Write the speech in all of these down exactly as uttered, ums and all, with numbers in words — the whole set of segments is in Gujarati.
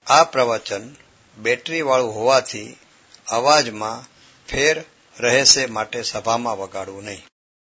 આ પ્રવચન બેટરી વાળું હોવાથી અવાજમાં ફેર રહેશે, માટે સભામાં વગાડવું નહીં.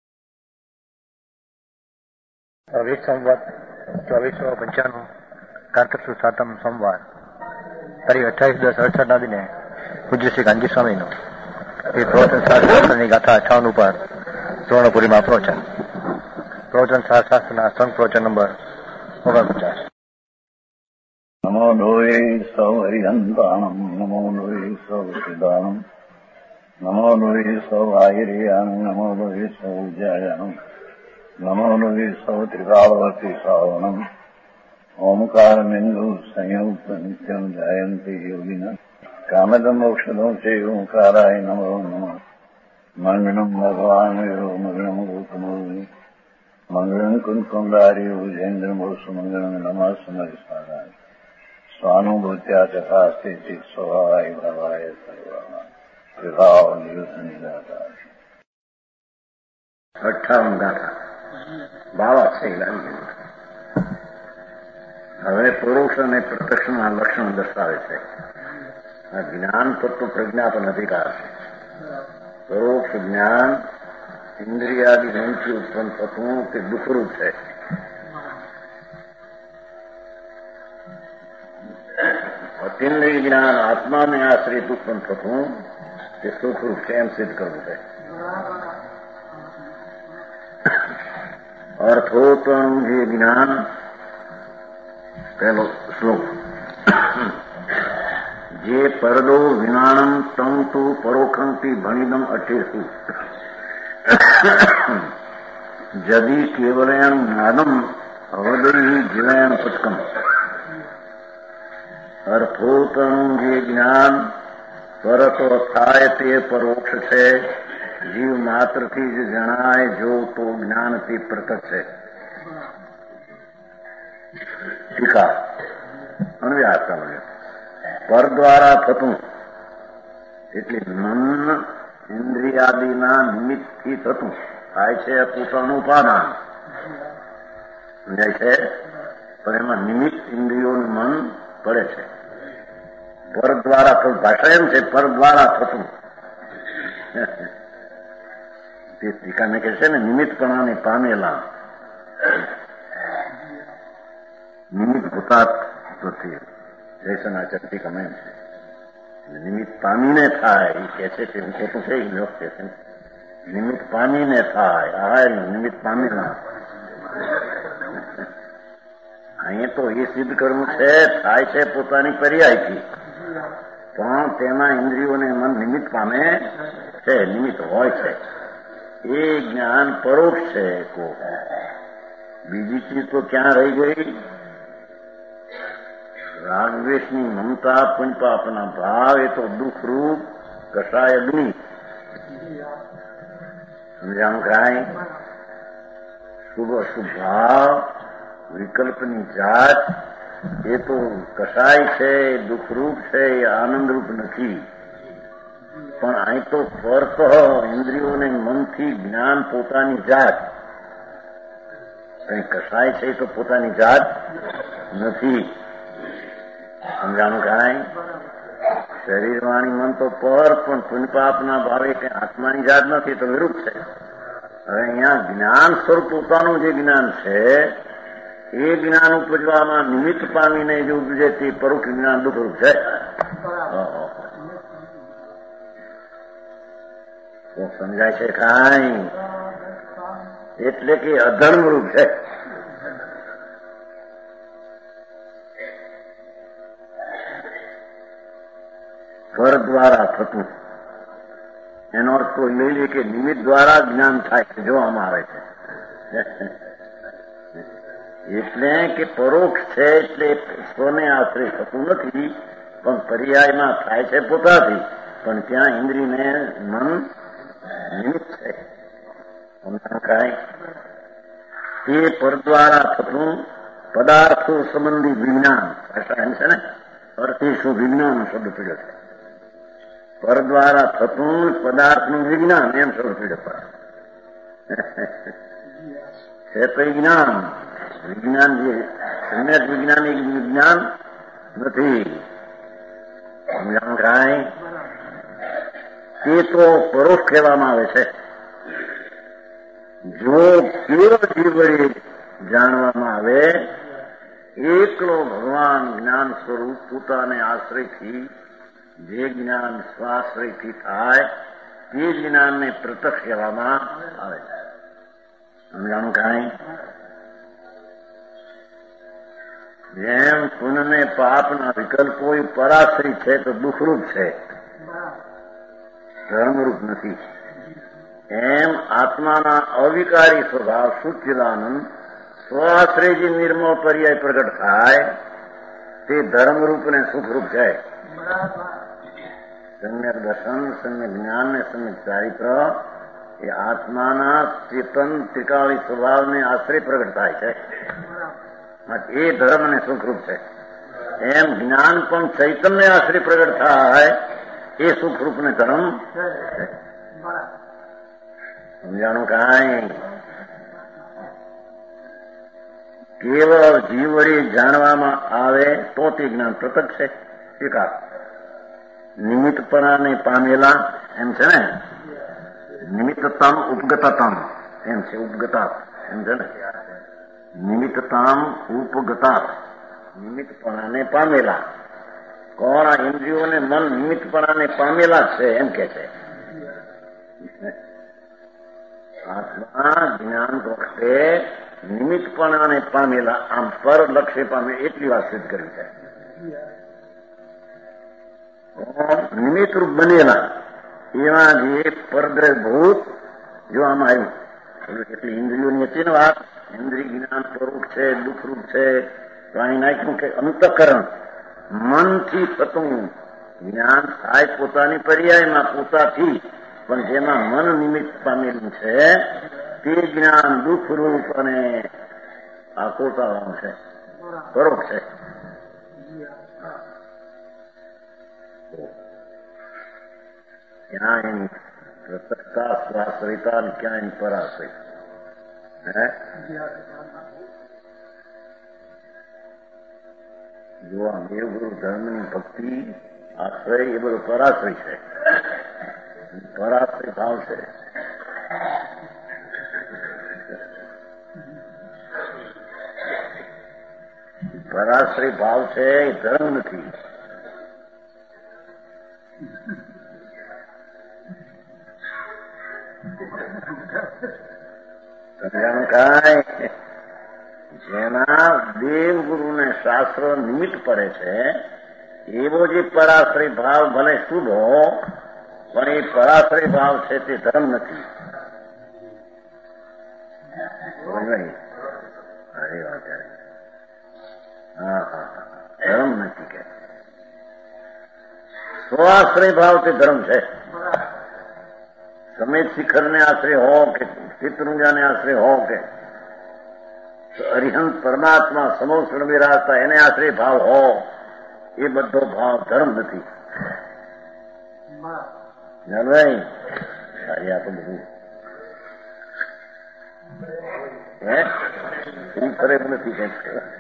ચોવીસ સંવત ચોવીસો પંચાણું કાર્તક સુદ સાતમ સોમવાર તારીખ અઠ્ઠાવીસ દસ અડસઠ ના દિને પૂજ્ય શ્રી ગાંધી સ્વામીનું એ પ્રવચન શાસ્ત્રની ગાથા અઠાવન ઉપર સુવર્ણપુરીમાં પ્રવચન પ્રવચન શાસ્ત્રના સંઘ પ્રવચન નંબર ઓગણપચાસ. નમો લોહે સૌ હરિહંતાણમ નમો લોહે સૌ સિદ્ધાણમ નમો લોહે સૌ આયર્યાણમ નમો લોહે સૌ જયાણમ નમો લોહે સૌ ત્રિકાળવતી શ્રાવણમ ઓમકારમિંદુ સંયુક્ત નિત્યમ જયંતી યોગિના કામદમ ઔષધો છે ઓંકારાય નમો નમઃ. મંગળમ ભગવાન મંગળમ ગૌતમો મંગળમ કુંકુંડારી ઉજેન્દ્રમો સુમંગળમ નમઃ સમરિસ્વાદાય સ્વાનુભૂત્યા તથા સ્થિતિ સ્વભાવાય ભવાય સર્વમાં વિભાવ નિયુત નિરાતા. અઠ્ઠાવન ગાથા બાવા શૈલાની. હવે પુરુષ અને પ્રત્યક્ષના લક્ષણ દર્શાવે છે. આ જ્ઞાન તત્વ પ્રજ્ઞાપન અધિકાર છે. પરોક્ષ જ્ઞાન ઇન્દ્રિયાદિ મનથી ઉત્પન્ન થતું તે દુઃખરૂપ છે. અતિન્દ્રિય જ્ઞાન આત્માને આશ્રિત ઉત્પન્ન થતું તે સુખરૂપ છે, એમ સિદ્ધ કરવું છે. અર્થોત્તમ જે જ્ઞાન, પહેલો શ્લોક, જે પરદો વિનાણમ તમ તુ પરોક્ષંતિ ભણિદમ અઠેસુ જદી કેવલેણ જ્ઞાનમ અવદૈ જીવયણ પટકમ. અર્થોત્તમ જે જ્ઞાન પરતો થાય તે પરોક્ષ છે. જીવ માત્રથી જ જણાય જો તો જ્ઞાનથી પ્રકટ છે. ટીકા અન્વયાર્થ સમજો. પર દ્વારા થતું એટલે મન ઇન્દ્રિયાદિના નિમિત્તથી થતું થાય છે પોતાનું ઉપાદાન સમજાય છે, પણ એમાં નિમિત્ત ઇન્દ્રિયોનું મન પડે છે. પર દ્વારા થતું, ભાષા એમ છે પર દ્વારા થતું. તે ટીકાને કહે છે ને નિમિત્તપણાને પામેલા નિમિત્ત ભૂતાત નથી. જયસનાચર ટીકામાં એમ છે નિમિત્ત પામીને થાય એ કહે છે કે હું ખોટું છે એ લોક કહે છે નિમિત્ત પામીને થાય. આ નિમિત્ત પામેલા અહીંયા તો એ સિદ્ધ કરવું છે થાય છે પોતાની પર્યાયથી, પણ તેના ઇન્દ્રિયોને મન નિમિત્ત પામે છે, નિમિત્ત હોય છે. એ જ્ઞાન પરોક્ષ છે. કો બીજી ચીજ તો ક્યાં રહી ગઈ? રાગદ્વેષની મમતા પુંજપાપના ભાવ એ તો દુઃખરૂપ કષાય અગ્નિ. સમજાણું કાંઈ? શુભ અશુભ ભાવ વિકલ્પની જાત એ તો કષાય છે, દુઃખરૂપ છે, એ આનંદરૂપ નથી. પણ અહીં તો ફરક ઇન્દ્રિયોને મનથી જ્ઞાન પોતાની જાત. કઈ કસાય છે તો પોતાની જાત નથી. સમજાણું કાંઈ? શરીર વાણી મન તો પર, પણ પુણ્યપાપના ભાવે કઈ આત્માની જાત નથી, તો વિરુદ્ધ છે. હવે અહીંયા જ્ઞાન સ્વરૂપ પોતાનું જે જ્ઞાન છે એ જ્ઞાન ઉપજવામાં નિમિત્ત પામીને જે ઉપજે તે પરોક્ષ જ્ઞાન દુઃખરૂપ છે. તો સમજાય છે કાંઈ? એટલે કે અધર્મરૂપ છે. પર દ્વારા થતું એનો અર્થ તો લઈ લે કે નિમિત્ત દ્વારા જ્ઞાન થાય છે, જોવામાં આવે છે. એટલે કે પરોક્ષ છે એટલે સ્વને આશ્રય થતું નથી, પણ પર્યાયમાં થાય છે પોતાથી. પણ ત્યાં ઇન્દ્રિયને મન નિમિત્ત છે. કાંઈ તે પર દ્વારા થતું પદાર્થો સંબંધી વિજ્ઞાન. ભાષા એમ છે ને, અર્થી શું વિજ્ઞાન શબ્દ પીડ્યો છે. પર દ્વારા થતું પદાર્થનું વિજ્ઞાન એમ શબ્દ પીડ્યો છે. તો જ્ઞાન વિજ્ઞાન જે સમ્યક વિજ્ઞાનિક વિજ્ઞાન નથી. સમજાણ કાંઈ તે તો પરોક્ષ કહેવામાં આવે છે. જો કેવળ જીવ વડે જાણવામાં આવે, એકલો ભગવાન જ્ઞાન સ્વરૂપ પોતાને આશ્રયથી જે જ્ઞાન સ્વાશ્રયથી થાય તે જ્ઞાનને પ્રત્યક્ષ કહેવામાં આવે છે. સમજાણું કાંઈ? જેમ પુણ્ય પાપના વિકલ્પો એ પરાશ્રય છે તો દુઃખરૂપ છે, ધર્મરૂપ નથી. એમ આત્માના અવિકારી સ્વભાવ સચ્ચિદાનંદ સ્વાશ્રય જે નિર્મળ પર્યાય પ્રગટ થાય તે ધર્મરૂપ ને સુખરૂપ છે. સમ્યક દર્શન, સમ્યક જ્ઞાન ને સમ્યક ચારિત્ર એ આત્માના ચેતન ત્રિકાળી સ્વભાવને આશ્રય પ્રગટ થાય છે. એ ધર્મ ને સુખરૂપ છે. એમ જ્ઞાન પણ ચૈતન્ય આશ્રય પ્રગટ થાય એ સુખરૂપ ને ધર્મ છે. સમજાણું કાંઈ? કેવળ જીવ વડે જાણવામાં આવે તો તે જ્ઞાન પ્રત્યક્ષ છે. સ્વીકાર. નિમિત્તપણાને પામેલા એમ છે ને, નિમિત્તતામ ઉપગતતામ એમ છે. ઉપગતા એમ છે ને, નિમિત્તતામ ઉપગતા, નિમિત્તપણાને પામેલા. કોણ? આ ઇન્દ્રિયોને મન નિમિત્તપણાને પામેલા છે એમ કે છે. આત્મા જ્ઞાન વખતે નિમિત્તપણાને પામેલા, આમ પર લક્ષ્ય પામે એટલી વાત સિદ્ધ કરી છે. નિમિત્તરૂપ બનેલા એવા જે પરદ્રભૂત જોવામાં આવ્યું. એટલી ઇન્દ્રિયોની હતી ને વાત. ઇન્દ્રિય જ્ઞાન સ્વરૂપ છે, દુઃખરૂપ છે. તો અહીં નાખ્યું કે અંતઃકરણ મનથી થતું જ્ઞાન થાય પોતાની પર્યાયમાં પોતાથી, પણ જેમાં મન નિમિત્ત પામેલું છે તે જ્ઞાન દુઃખરૂપ અને આકુલતાવાળું છે, પરોક્ષ છે. ક્યાં એની પ્રત્યક્ષતા સ્વાશ્રયતા અને ક્યાં એની પરાશ્રય? હે જો આ દેવગુરુ ધર્મની ભક્તિ આશ્રય એ બધું પરાશ્રય છે. પરાશ્રય ભાવ છે. પરાશ્રય ભાવ છે એ ધર્મ નથી. કાંઈ જેના દેવગુરુને શાસ્ત્ર નિમિત્ત પડે છે એવો જે પરાશ્રય ભાવ ભલે શુભ હો, પણ એ પરાશ્રય ભાવ છે તે ધર્મ નથી. અરે વાત હા હા ધર્મ નથી કે સ્વાશ્રય ભાવ તે ધર્મ છે. સમેત શિખરને આશ્રય હો કે ચિત્રુંજાને આશ્રય હો કે અરિહંત પરમાત્મા સમોષણ વિરાજતા એને આશ્રય ભાવ હો, એ બધો ભાવ ધર્મ નથી. જાણવાય આ તો બધું હે ખરે નથી કઈ.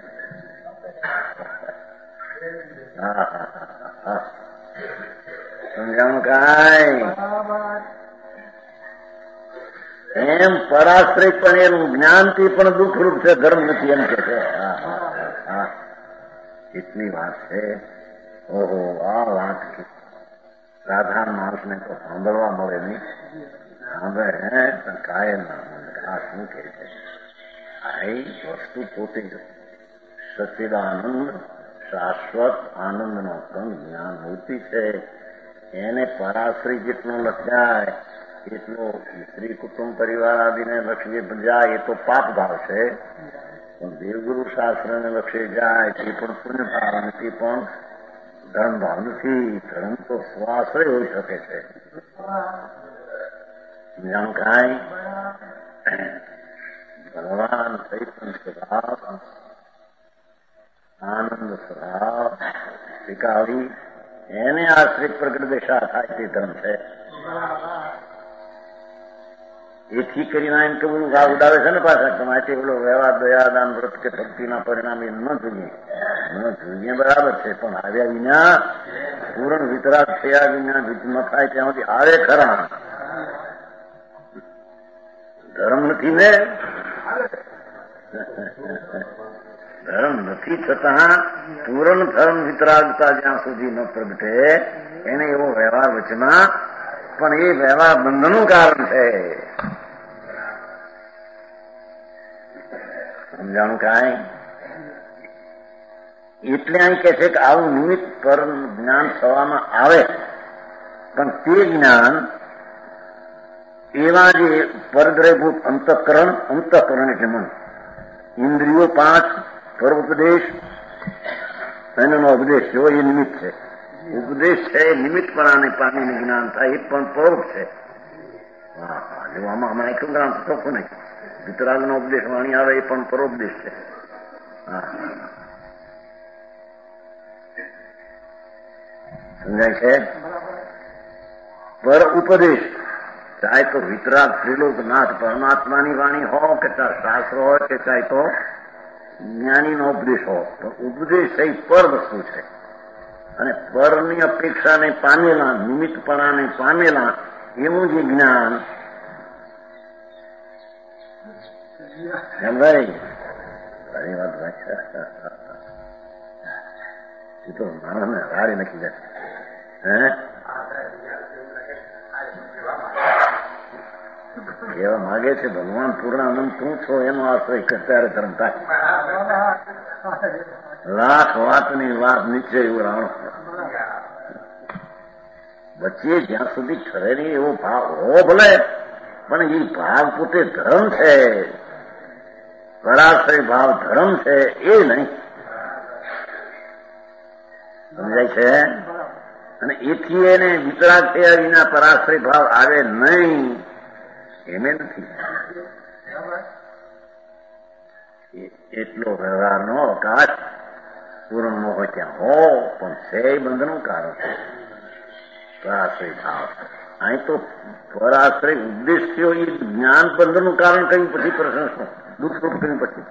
હા હા હા સમજાણું કાંઈ? એમ પરાશ્રય પણ એનું જ્ઞાનથી પણ દુઃખરૂપ છે, ધર્મ નથી એમ કે છે. હા એટલી વાત છે. ઓહો આ વાત સાધારણ માણસને તો સાંભળવા મળે નહીં. સાંભળે હે કાયમ આ શું કે છે? આ વસ્તુ પોતે સચ્ચિદાનંદ શાશ્વત આનંદનો કંદ જ્ઞાન મૂર્તિ છે. એને પરાશ્રય જેટલો લખ્યાય એટલો સ્ત્રી કુટુંબ પરિવાર આદિને લક્ષ્ય જાય એ તો પાપ ભાવ છે, પણ દેવગુરુ શાસ્ત્રને લક્ષ્ય જાય તે પણ પુણ્ય ભાવ નથી, પણ ધર્મ ભાવ નથી. ધર્મ તો સ્વાશ્રય હોઈ શકે છે. જાણ કાંઈ ભગવાન ચૈતન્ય સ્વભાવ આનંદ સ્વભાવ શીખાવી એને આશ્રિત પ્રગટ દિશા થાય તે ધર્મ છે. એથી કરીને એમ કે બધું ઘા ઉડાવે છે ને પાછા તમારે પેલો વ્યવહાર દયાદાન વ્રત કે ભક્તિના પરિણામે ન જોઈએ ન જોઈએ બરાબર છે, પણ આવ્યા વિના પૂર્ણ વિતરાગ થયા વિના ન થાય ત્યાં સુધી આવે ખરા. ધર્મ નથી ને, ધર્મ નથી છતાં પૂર્ણ ધર્મ વિતરાગતા જ્યાં સુધી ન પ્રગટે એને એવો વ્યવહાર વચમાં, પણ એ વ્યવહાર બંધનનું કારણ છે. સમજાણું કાંઈ? એટલે અહીં કે છે કે આવું નિમિત્ત પર જ્ઞાન થવામાં આવે, પણ તે જ્ઞાન એવા જે પરદ્રયભૂત અંતઃકરણ, અંતઃકરણ એટલે મન, ઇન્દ્રિયો પાંચ, પરોપદેશ, એનો ઉપદેશ જો એ નિમિત્ત છે. ઉપદેશ છે એ નિમિત્તપણાને પામીને જ્ઞાન થાય, એ પણ પરોપ છે. હા હા જો આમાં આમાં એકલું જ્ઞાન ચોખ્ખું નહીં. વિતરાગનો ઉપદેશ વાણી આવે એ પણ પરોપદેશ છે. હા સમજાય છે? પર ઉપદેશ ચાહે તો વિતરાગ ત્રિલોકનાથ પરમાત્માની વાણી હો કે ચાહે શાસ્ત્ર હોય કે ચાહે તો જ્ઞાનીનો ઉપદેશ હો, તો ઉપદેશ એ પર વસ્તુ છે. અને પરની અપેક્ષાને પામેલા, નિમિત્તપણાને પામેલા એવું જે જ્ઞાન એમ ભાઈ સારી વાત ભાઈ એ તો માણસને હારી નક્કી જાય. હે એવા માગે છે ભગવાન પૂર્ણાનંદ તું છો એનો આશ્રય અત્યારે ધર્મ થાય. લાખ વાતની વાત નીચે એવું રાણો વચ્ચે જ્યાં સુધી ઠરે નહીં એવો ભાવ હો ભલે, પણ એ ભાવ પોતે ધર્મ છે, પરાશ્રય ભાવ ધર્મ છે એ નહીં. સમજાય છે? અને એથી એને વિતરાગ થયા વિના પરાશ્રય ભાવ આવે નહીં એને નથી. એટલો વ્યવહારનો અવકાશ પૂર્ણ ન હોય ત્યાં હો, પણ છે બંધનું કારણ છે પરાશ્રય ભાવ. અહીં તો પરાશ્રય ઉપદેશ થયો એ જ્ઞાન બંધનનું કારણ કહ્યું, પછી પ્રશ્ન શું દુઃખ રૂપ કર્યું પછી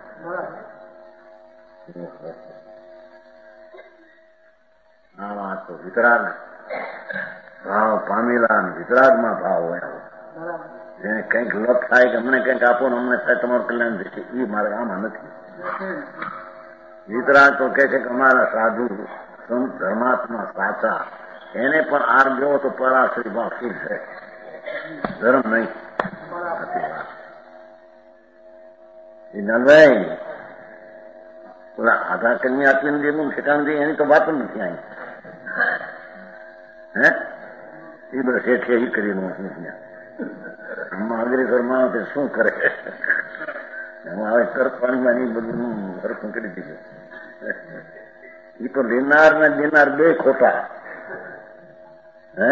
આ વાત તો વિતરાગ ભાવ પામેલા વિતરાગમાં ભાવ હોય. જેને કંઈક લપ થાય કે અમને કંઈક આપો ને અમને થાય તમારું કલ્યાણ થશે, એ મારે આમાં નથી. વિતરાગ તો કે છે કે અમારા સાધુ સંત ધર્માત્મા સાચા એને પણ આર દેવો તો પરાશ્રય ભાવ શું છે, ધર્મ નહીં. એ નલભાઈ ઓલા આધા કન્યા આપીને દેવું ઠેકાણ દે એની તો વાત જ નથી અહીં. હે એ બધા શેઠે એ કરી અગ્રેસરમાં તે શું કરે, હું હવે તરત પાણીમાં બધું હરખું કરી દીધું. એ તો લેનાર ને દેનાર બે ખોટા. હે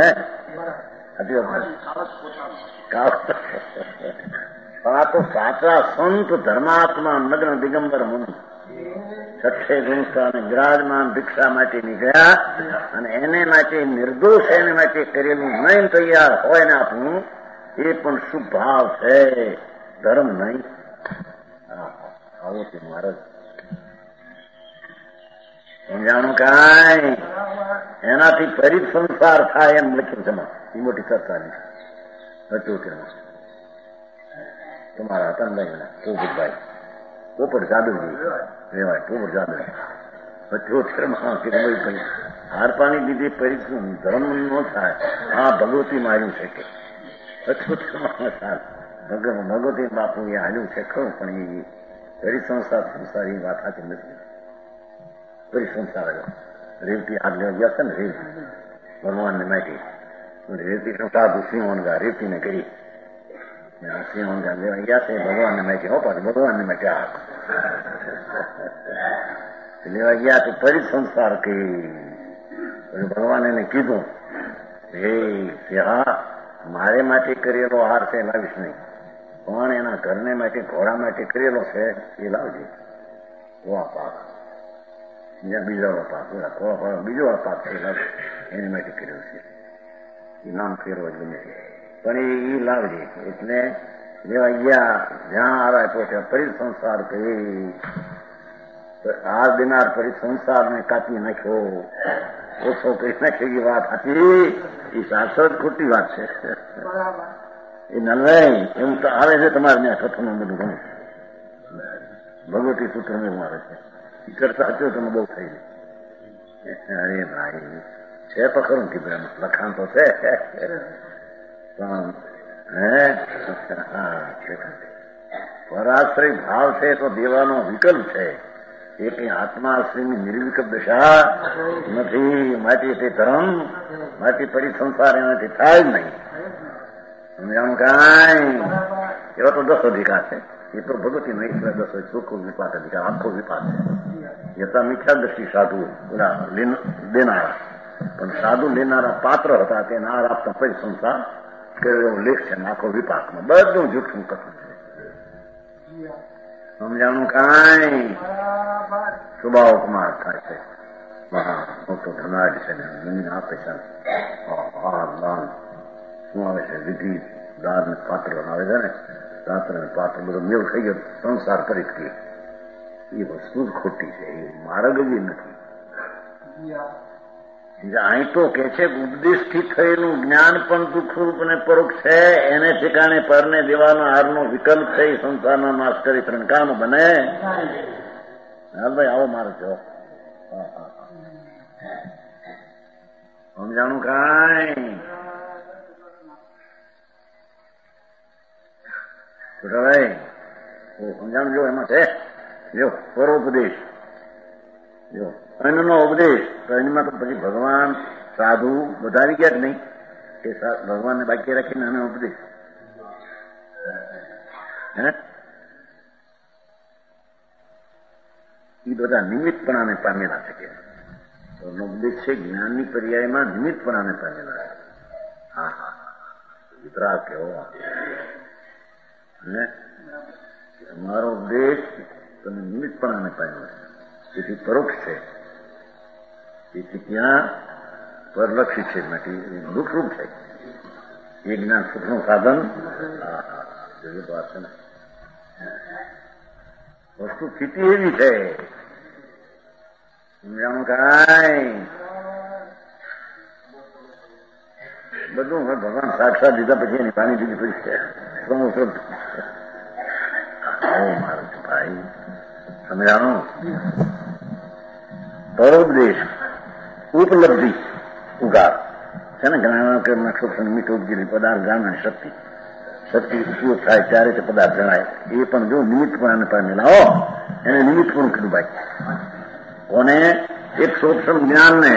આ તો સાચા સંત ધર્માત્મા નગ્ન દિગંબર મુનિ છઠ્ઠે ગુણસ્થાન વિરાજમાન ભિક્ષા માટે નીકળ્યા, અને એને માટે નિર્દોષ એને માટે કરેલું નહીં તૈયાર હોય ને આપણું એ પણ શુભ ભાવ છે, ધર્મ નહીં. આવો છે મહારાજ સમજાણું કાંઈ? એનાથી ફરી સંસાર થાય એમ લખ્યું છે એ મોટી ચર્ચાની અચોતેરમાં તમારા હતા ને પોપટભાઈ પોપટ જાદવજી રેવાય પોપટ જાદવ અચોતેરમાં કીધું હાર પાણી દીધી પરીક્ષણ ધર્મ ન થાય. હા ભગવતી માર્યું છે કે અચોતેરમાં ભગવતી બાપુ એ હાલ્યું છે ખરું, પણ એ ફરી સંસાર સંસાર એ વાત સાચી નથી. ફરી સંસાર આવ્યો રેવતી આગ લેવા ગયા છે ને રેવતી ભગવાનને માટી રેવતી સાધુ સિંહોનગા રેવતીને કરી સિંહોનગા લેવા ગયા છે ભગવાનને માટી હો પાછું ભગવાનને માટી આ લેવા ગયા તો ફરી સંસાર કરી. ભગવાન એને કીધું હે હા મારે માટે કરેલો હાર છે લાવીશ નહીં, પણ એના ઘરને માટે ઘોડા માટે કરેલો છે એ લાવજે. વા પાક જ્યાં બીજો પાક ઓલા બીજો પાક છે એની માટે કર્યો છે, એ નામ ફેરવો જ ગમે છે, પણ એ લાવજે. એટલે જેવા ગયા જ્યાં આવ્યા તો ફરી સંસાર કરી આ દિનાર ફરી સંસારને કાપી નાખ્યો, ઓછો કરી નાખી વાત હતી. એ શાશ્વત ખોટી વાત છે. એ નલવાઈ એવું તો આવે છે તમારે ત્યાં કથનું બધું ઘણું ભગવતી સૂત્ર એવું આવે છે. એ કરતા સાચો તમે બહુ થઈ ગઈ. અરે ભાઈ છે તો ખરું કીધું લખાણ તો છે પણ હે પરાશ્રય ભાવ છે તો દેવાનો વિકલ્પ છે. એ કઈ આત્માશ્રયની નિર્વિકલ્પ દશા નથી. માટે તે ધર્મ માટે પરિસંસાર એનાથી થાય જ નહીં. સમજાણું કાંઈ એવા તો દસ અધિકાર છે. એ તો ભગવતી નહીં દસ હોય ચોખ્ખો વિપાક અધિકાર આખો વિપાક છે. યથા મિથ્યા દ્રષ્ટિ સાધુ ઓલા દેનારા પણ સાધુ લેનારા પાત્ર હતા તેને આ આપતા પરિસંસાર કર્યો એવો લેખ છે આખો વિપાકમાં બધું જૂઠું કથન છે. સમજાણું કાંઈ સુભાવ કુમાર થાય છે. મહા મોટો ધનાજ છે ને જમીન આપે છે. શું આવે છે વિધિ દાર ને પાત્ર આવે છે ને પાત્ર ને પાત્ર બધો મેળ થઈ ગયો સંસાર કરી ગઈ. એ વસ્તુ જ ખોટી છે. એ માર્ગ જ નથી. અહીં તો કે છે ઉપદેશથી થયેલું જ્ઞાન પણ દુઃખરૂપ અને પરોક્ષ છે. એને ઠેકાણે પરને દેવાનો હારનો વિકલ્પ છે. એ સંસારના નાશ કરી ત્રણકામ બને. હા ભાઈ આવો મારો છો સમજાણું કાંઈ ભાઈ સમજાણું જો એમાં છે જો પરોપદેશ જો અન્નનો ઉપદેશ તો એમાં તો પછી ભગવાન સાધુ બધા આવી ગયા જ નહીં. એ ભગવાનને બાકી રાખીને અને ઉપદેશ હે એ બધા નિમિત્તપણાને પામેલા છે. કે ઉપદેશ છે જ્ઞાનની પર્યાયમાં નિમિત્તપણાને પામેલા છે. હા હા વિતરાગ કેવો અને અમારો ઉપદેશ તમે નિમિત્તપણાને પામેલો છે. તેથી પરોક્ષ છે. તેથી ત્યાં પરલક્ષિત છે. માટે દુઃખરૂપ છે. એ જ્ઞાન સુખનું સાધન વાત છે ને વસ્તુ સ્થિતિ એવી છે. સમજાણું કાંઈ બધું ભગવાન સાક્ષાત દીધા પછી એની પાણી દીધી પડી છે. મારું ભાઈ સમજાણું પરોપદેશ ઉપલબ્ધિ ઉગાર છે ને ઘણા કે નક્ષત્ર મીઠ ઉપજેલી પદાર્થ જાણવાની શક્તિ શક્તિ ઉપયોગ થાય ત્યારે તે પદાર્થ જણાય. એ પણ જો નિમિત્તપણાને પામેલા હો એને નિમિત્તપણું કીધું ભાઈ. કોને એક સૂક્ષ્મ જ્ઞાનને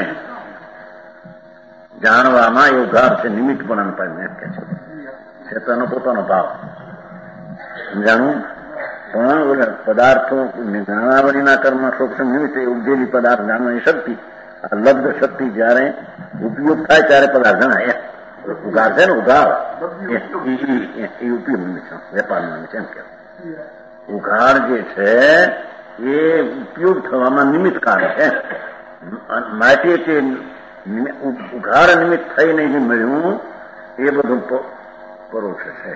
જાણવામાં એ ઉઘાર છે. નિમિત્તપણાને પામે કે છે તેનો પોતાનો ભાવ સમજાણું. પણ પદાર્થો જાણવાણીના કર્મમાં સૂક્ષ્મ નિમિત્ત એ ઉપજેલી પદાર્થ જાણવાની શક્તિ આ લબ્ધ શક્તિ જયારે ઉપયોગ થાય ત્યારે પદાર્થ જણાય. ઉઘાર છે ને ઉઘાર એ ઉપયોગ નિમિત્ત વેપાર નિમિત્ત એમ કે ઉઘાર જે છે એ ઉપયોગ થવામાં નિમિત્ત કારણ છે. માટે તે ઉઘાર નિમિત્ત થઈને જે મળ્યું એ બધું પરોક્ષ છે.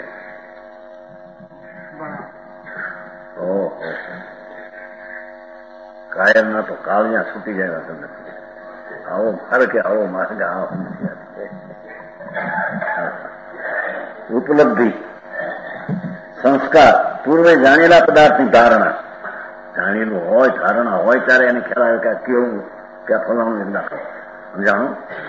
ઓહો કાયમ ના તો કાળિયા છૂટી જાય તમને આવો મારે કે આવો માર્ગ આવો ઉપલબ્ધિ સંસ્કાર પૂર્વે જાણેલા પદાર્થની ધારણા જાણેલું હોય ધારણા હોય ત્યારે એને ખ્યાલ આવે કે આ કેવું કે આ ફલાણું દાખલ સમજાણું.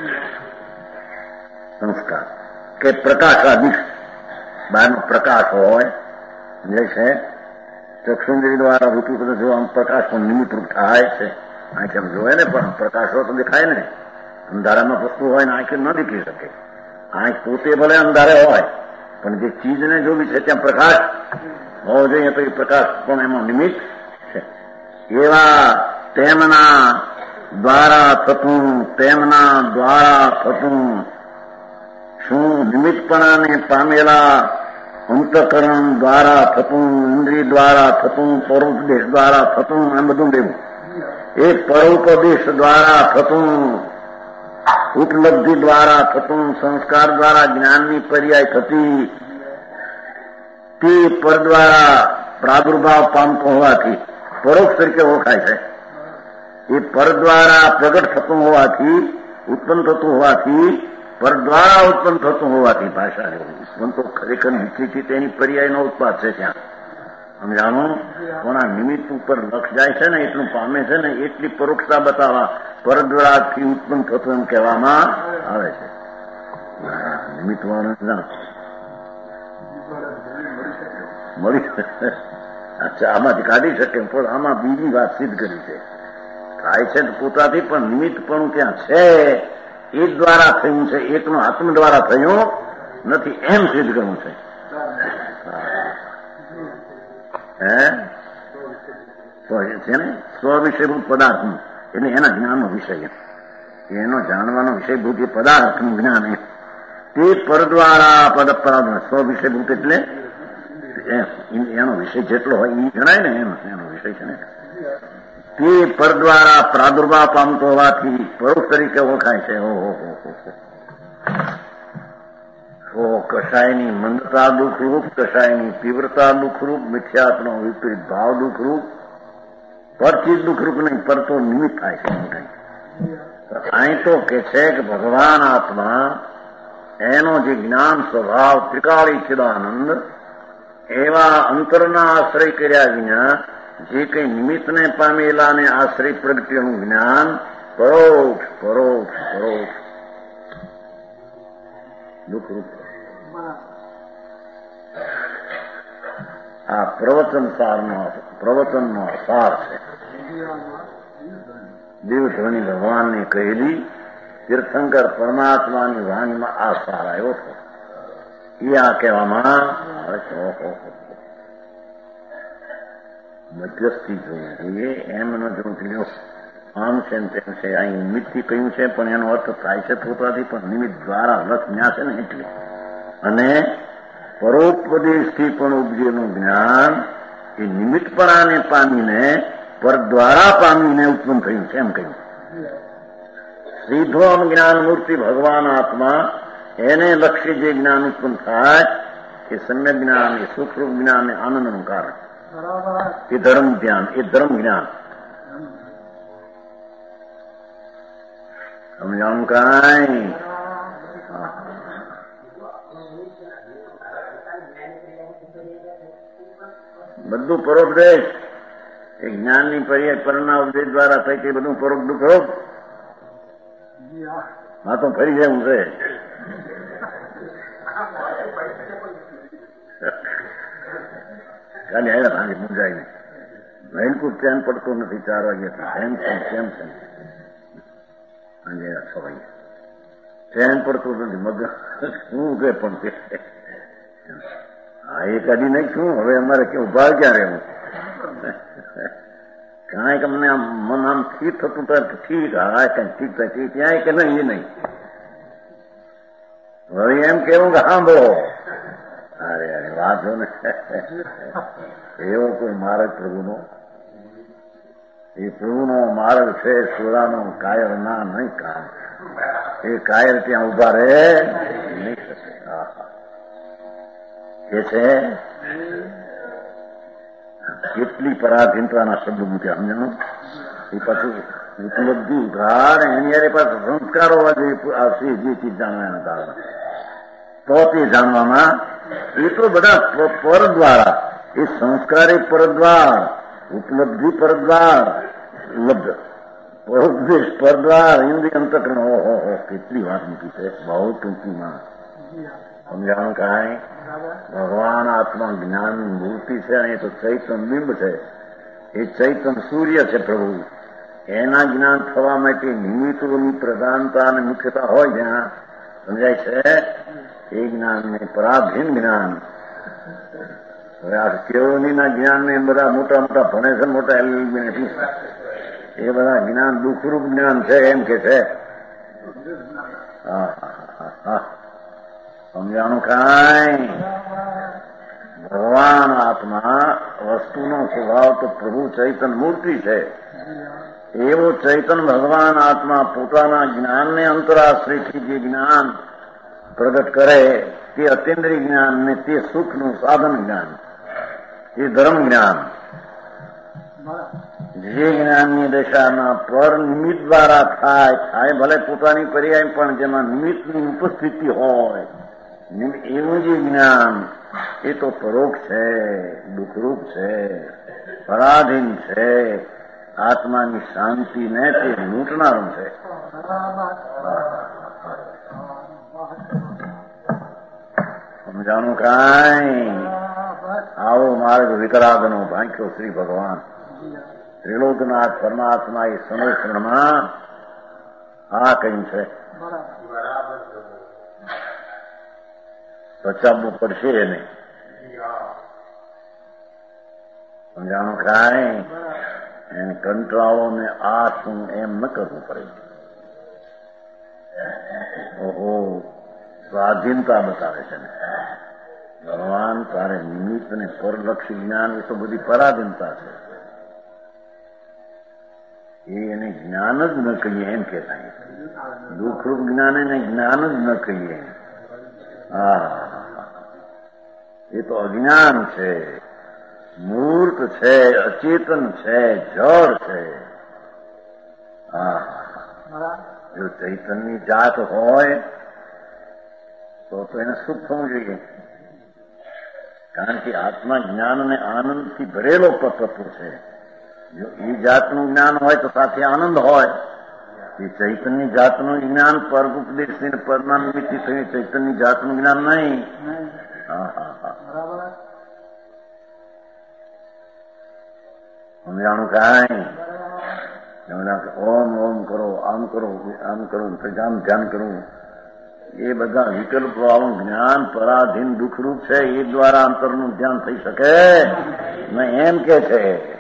સંસ્કાર કે પ્રકાશાદિક બહારનો પ્રકાશ હોય જે છે ચક્ષુંદ્રી દ્વારા ઋતુ બધા જો આમ પ્રકાશ પણ નિમિત્તરૂપ થાય છે. આંખે એમ જોવે ને પણ પ્રકાશ હોય તો દેખાય ને. અંધારામાં વસ્તુ હોય ને આંખે ન દેખી શકે. આંખ પોતે ભલે અંધારે હોય પણ જે ચીજને જોવી છે ત્યાં પ્રકાશ હોવો જોઈએ તો એ પ્રકાશ પણ એમાં નિમિત્ત છે. એવા તેમના દ્વારા થતું તેમના દ્વારા થતું શું નિમિત્તપણાને પામેલા અંતકરણ દ્વારા થતું ઇન્દ્રિય દ્વારા થતું પરોપદેશ દ્વારા થતું એમ બધું દેવું. એ પરોપદેશ દ્વારા થતું ઉપલબ્ધિ દ્વારા થતું સંસ્કાર દ્વારા જ્ઞાનની પર્યાય થતી તે પર દ્વારા પ્રાદુર્ભાવ પામતો હોવાથી પરોક્ષ તરીકે ઓળખાય છે. એ પર દ્વારા પ્રગટ થતું હોવાથી, ઉત્પન્ન થતું હોવાથી, પર દ્વારા ઉત્પન્ન થતું હોવાથી ભાષા જેવું તો ખરેખર નીચેથી તેની પર્યાયનો ઉત્પાદ છે. ત્યાં સમજાણું કોના નિમિત્ત ઉપર લક્ષ જાય છે ને એટલું પામે છે ને એટલી પરોક્ષતા બતાવવા પર દ્વારાથી ઉત્પન્ન થતું એમ કહેવામાં આવે છે. નિમિત્ત વાળું મળી અચ્છા આમાંથી કાઢી શકે પણ આમાં બીજી વાત સિદ્ધ કરી છે. થાય છે પોતાથી પણ નિમિત્તપણું ત્યાં છે એ દ્વારા થયું છે, એકનું આત્મ દ્વારા થયું નથી એમ સિદ્ધ કરવું છે. હે છે ને સ્વવિષયભૂત પદાર્થનું એટલે એના જ્ઞાનનો વિષય એનો જાણવાનો વિષયભૂત એ પદાર્થનું જ્ઞાન એ તે પર દ્વારા પદ સ્વવિષયભૂત એટલે એનો વિષય જેટલો હોય એ જણાય ને એમ એનો વિષય છે ને તે પર દ્વારા પ્રાદુર્ભાવ પામતો હોવાથી પરોક્ષ તરીકે ઓળખાય છે. ઓહો હો કશાયની મંદતા દુઃખરૂપ, કશાયની તીવ્રતા દુઃખરૂપ, મિથ્યાત્મનો વિપરીત ભાવ દુઃખરૂપ, પરથી દુઃખરૂપ નહીં પર તો નિમિત્ત થાય છે. અહીં તો કે છે કે ભગવાન આત્મા એનો જે જ્ઞાન સ્વભાવ ત્રિકાળી ચિદાનંદ એવા અંતરના આશ્રય કર્યા વિના જે કઈ નિમિત્તને પામેલા ને આશ્રય પ્રગટીનું જ્ઞાન પરોક્ષ પરોક્ષ પરોક્ષ દુઃખરૂપ. આ પ્રવચન સારનો પ્રવચનનો સાર છે. દેવધ્વનિ ભગવાનને કહેલી તીર્થંકર પરમાત્માની વાણીમાં આ સાર આવ્યો હતો. એ આ કહેવામાં આવે છે મધ્યસ્થી જોવું જોઈએ એમ ન જોવું જોઈએ આમ છે તેમ છે. અહીં નિમિત્તથી કહ્યું છે પણ એનો અર્થ થાય છે પોતાથી પણ નિમિત્ત દ્વારા લક્ષ ન્યા છે ને એટલે અને પરોપદેશથી પણ ઉપજેલું જ્ઞાન એ નિમિત્તપણાને પામીને પર દ્વારા પામીને ઉત્પન્ન થયું છે એમ કહ્યું. સીધો જ્ઞાન મૂર્તિ ભગવાન આત્મા એને લક્ષ્ય જે જ્ઞાન ઉત્પન્ન થાય એ સમ્યક જ્ઞાન, એ સુખરૂપ જ્ઞાન, એ આનંદનું કારણ, એ ધર્મ જ્ઞાન, એ ધર્મ જ્ઞાન. સમજાણું કાંઈ? બધું પરોપદેશ એ જ્ઞાનની પર્યાય પરના ઉપદેશ દ્વારા થઈ કે બધું પરોપ દુઃખ હા તો ફરી જાય હું છે. કાલે આવ્યા સાંજે મૂંઝાઈને બિલકુલ ચેન પડતો નથી. ચાર વાગ્યાથી તેમ છે તેમ છે સાંજે છ વાગ્યા ચેન પડતું નથી. મગ શું કે પણ હા એ કાઢી નાખ્યું. હવે અમારે કેવું ભાવ ક્યાં રહેવું કાંઈક અમને આમ મન આમ ઠીક થતું તો ઠીક હા કઈ ઠીક થાય ત્યાં કે નહીં એ નહીં. હવે એમ કેવું કે સાંભળો અરે અરે વાત જો ને એવો કોઈ માર્ગ પ્રભુનો એ પ્રભુનો માર્ગ છે. સોરાનો કાયર ના નહીં કામ એ કાયર ત્યાં ઉભા રહે નહીં શકે. એ છે કેટલી પરાધીનતાના શબ્દ મૂક્યા સમજણું. એ પાછું ઉપલબ્ધિ ઉધાર એની યારે પાછું સંસ્કાર હોવા જોઈએ આવશે જે ચીજ જાણવાના કારણે તો તે જાણવામાં એ તો બધા પર દ્વારા એ સંસ્કારી પરદ્વાર, ઉપલબ્ધિ પરદ્વાર, લબ્ધ પરોપદેશ પરદ્વાર, ઇન્દ્રિય અંતકરણ. ઓહો કેટલી વાત મૂકી છે બહુ ટૂંકીમાં. સમજાણું કાંઈ? ભગવાન આત્મા જ્ઞાનની મૂર્તિ છે અને એ તો ચૈતન બિંબ છે. એ ચૈતન સૂર્ય છે પ્રભુ. એના જ્ઞાન થવા માટે નિમિત્તોની પ્રધાનતા અને મુખ્યતા હોય જ્યાં સમજાય છે એ જ્ઞાનને પરાધીન જ્ઞાન. હવે આ કેળવણીના જ્ઞાનને બધા મોટા મોટા ભણે છે, મોટા એલએલબી એ બધા જ્ઞાન દુઃખરૂપ જ્ઞાન છે એમ કે છે. હા હા સમજાણું કાંઈ? ભગવાન આત્મા વસ્તુનો સ્વભાવ તો પ્રભુ ચૈતન મૂર્તિ છે. એવો ચૈતન ભગવાન આત્મા પોતાના જ્ઞાનને અંતરાશ્રયથી જે જ્ઞાન પ્રગટ કરે તે અતિન્દ્રિય જ્ઞાન ને તે સુખનું સાધન જ્ઞાન, એ ધર્મ જ્ઞાન. જે જ્ઞાનની દશાના પર નિમિત્ત દ્વારા થાય થાય ભલે પોતાની પર્યાય, પણ જેમાં નિમિત્તની ઉપસ્થિતિ હોય એવું જે જ્ઞાન એ તો પરોક્ષ છે, દુઃખરૂપ છે, પરાધીન છે, આત્માની શાંતિને તે લૂંટનારું છે. સમજાણું કાંઈ? આવો માર્ગ વિતરાગનો ભાંખ્યો શ્રી ભગવાન ત્રિલોકનાથ પરમાત્મા એ સંરક્ષણમાં આ કઈ છે. બચાવવું પડશે એને. સમજાણું કાંઈ? એને કંટાળો ને આ શું એમ ન કરવું પડે. ઓહો, સ્વાધીનતા બતાવે છે ને ભગવાન. તારે નિમિત્ત ને પરલક્ષી જ્ઞાન એ તો બધી પરાધીનતા છે. એ એને જ્ઞાન જ ન કહીએ એમ કહેતા. દુઃખરૂપ જ્ઞાન એને જ્ઞાન જ ન કહીએ. હા, એ તો અજ્ઞાન છે, મૂર્ત છે, અચેતન છે, જળ છે. હા, જો ચૈતનની જાત હોય તો તો એને સુખ થવું જોઈએ. કારણ કે આત્મા જ્ઞાન અને આનંદથી ભરેલો તત્વ છે. જો એ જાતનું જ્ઞાન હોય તો સાથે આનંદ હોય. એ ચૈતન્ય જાતનું જ્ઞાન પર ઉપદેશની પરના નિમિત્તથી થયું, ચૈતન્ય જાતનું જ્ઞાન નહીં. હા હા હા, સમજાણું કાંઈ? ઓમ ઓમ કરો, આમ કરો, આમ કરો, આમ ધ્યાન કરવું, એ બધા વિકલ્પ વાળું જ્ઞાન પરાધીન દુઃખરૂપ છે. એ દ્વારા અંતરનું ધ્યાન થઈ શકે ને એમ કે છે.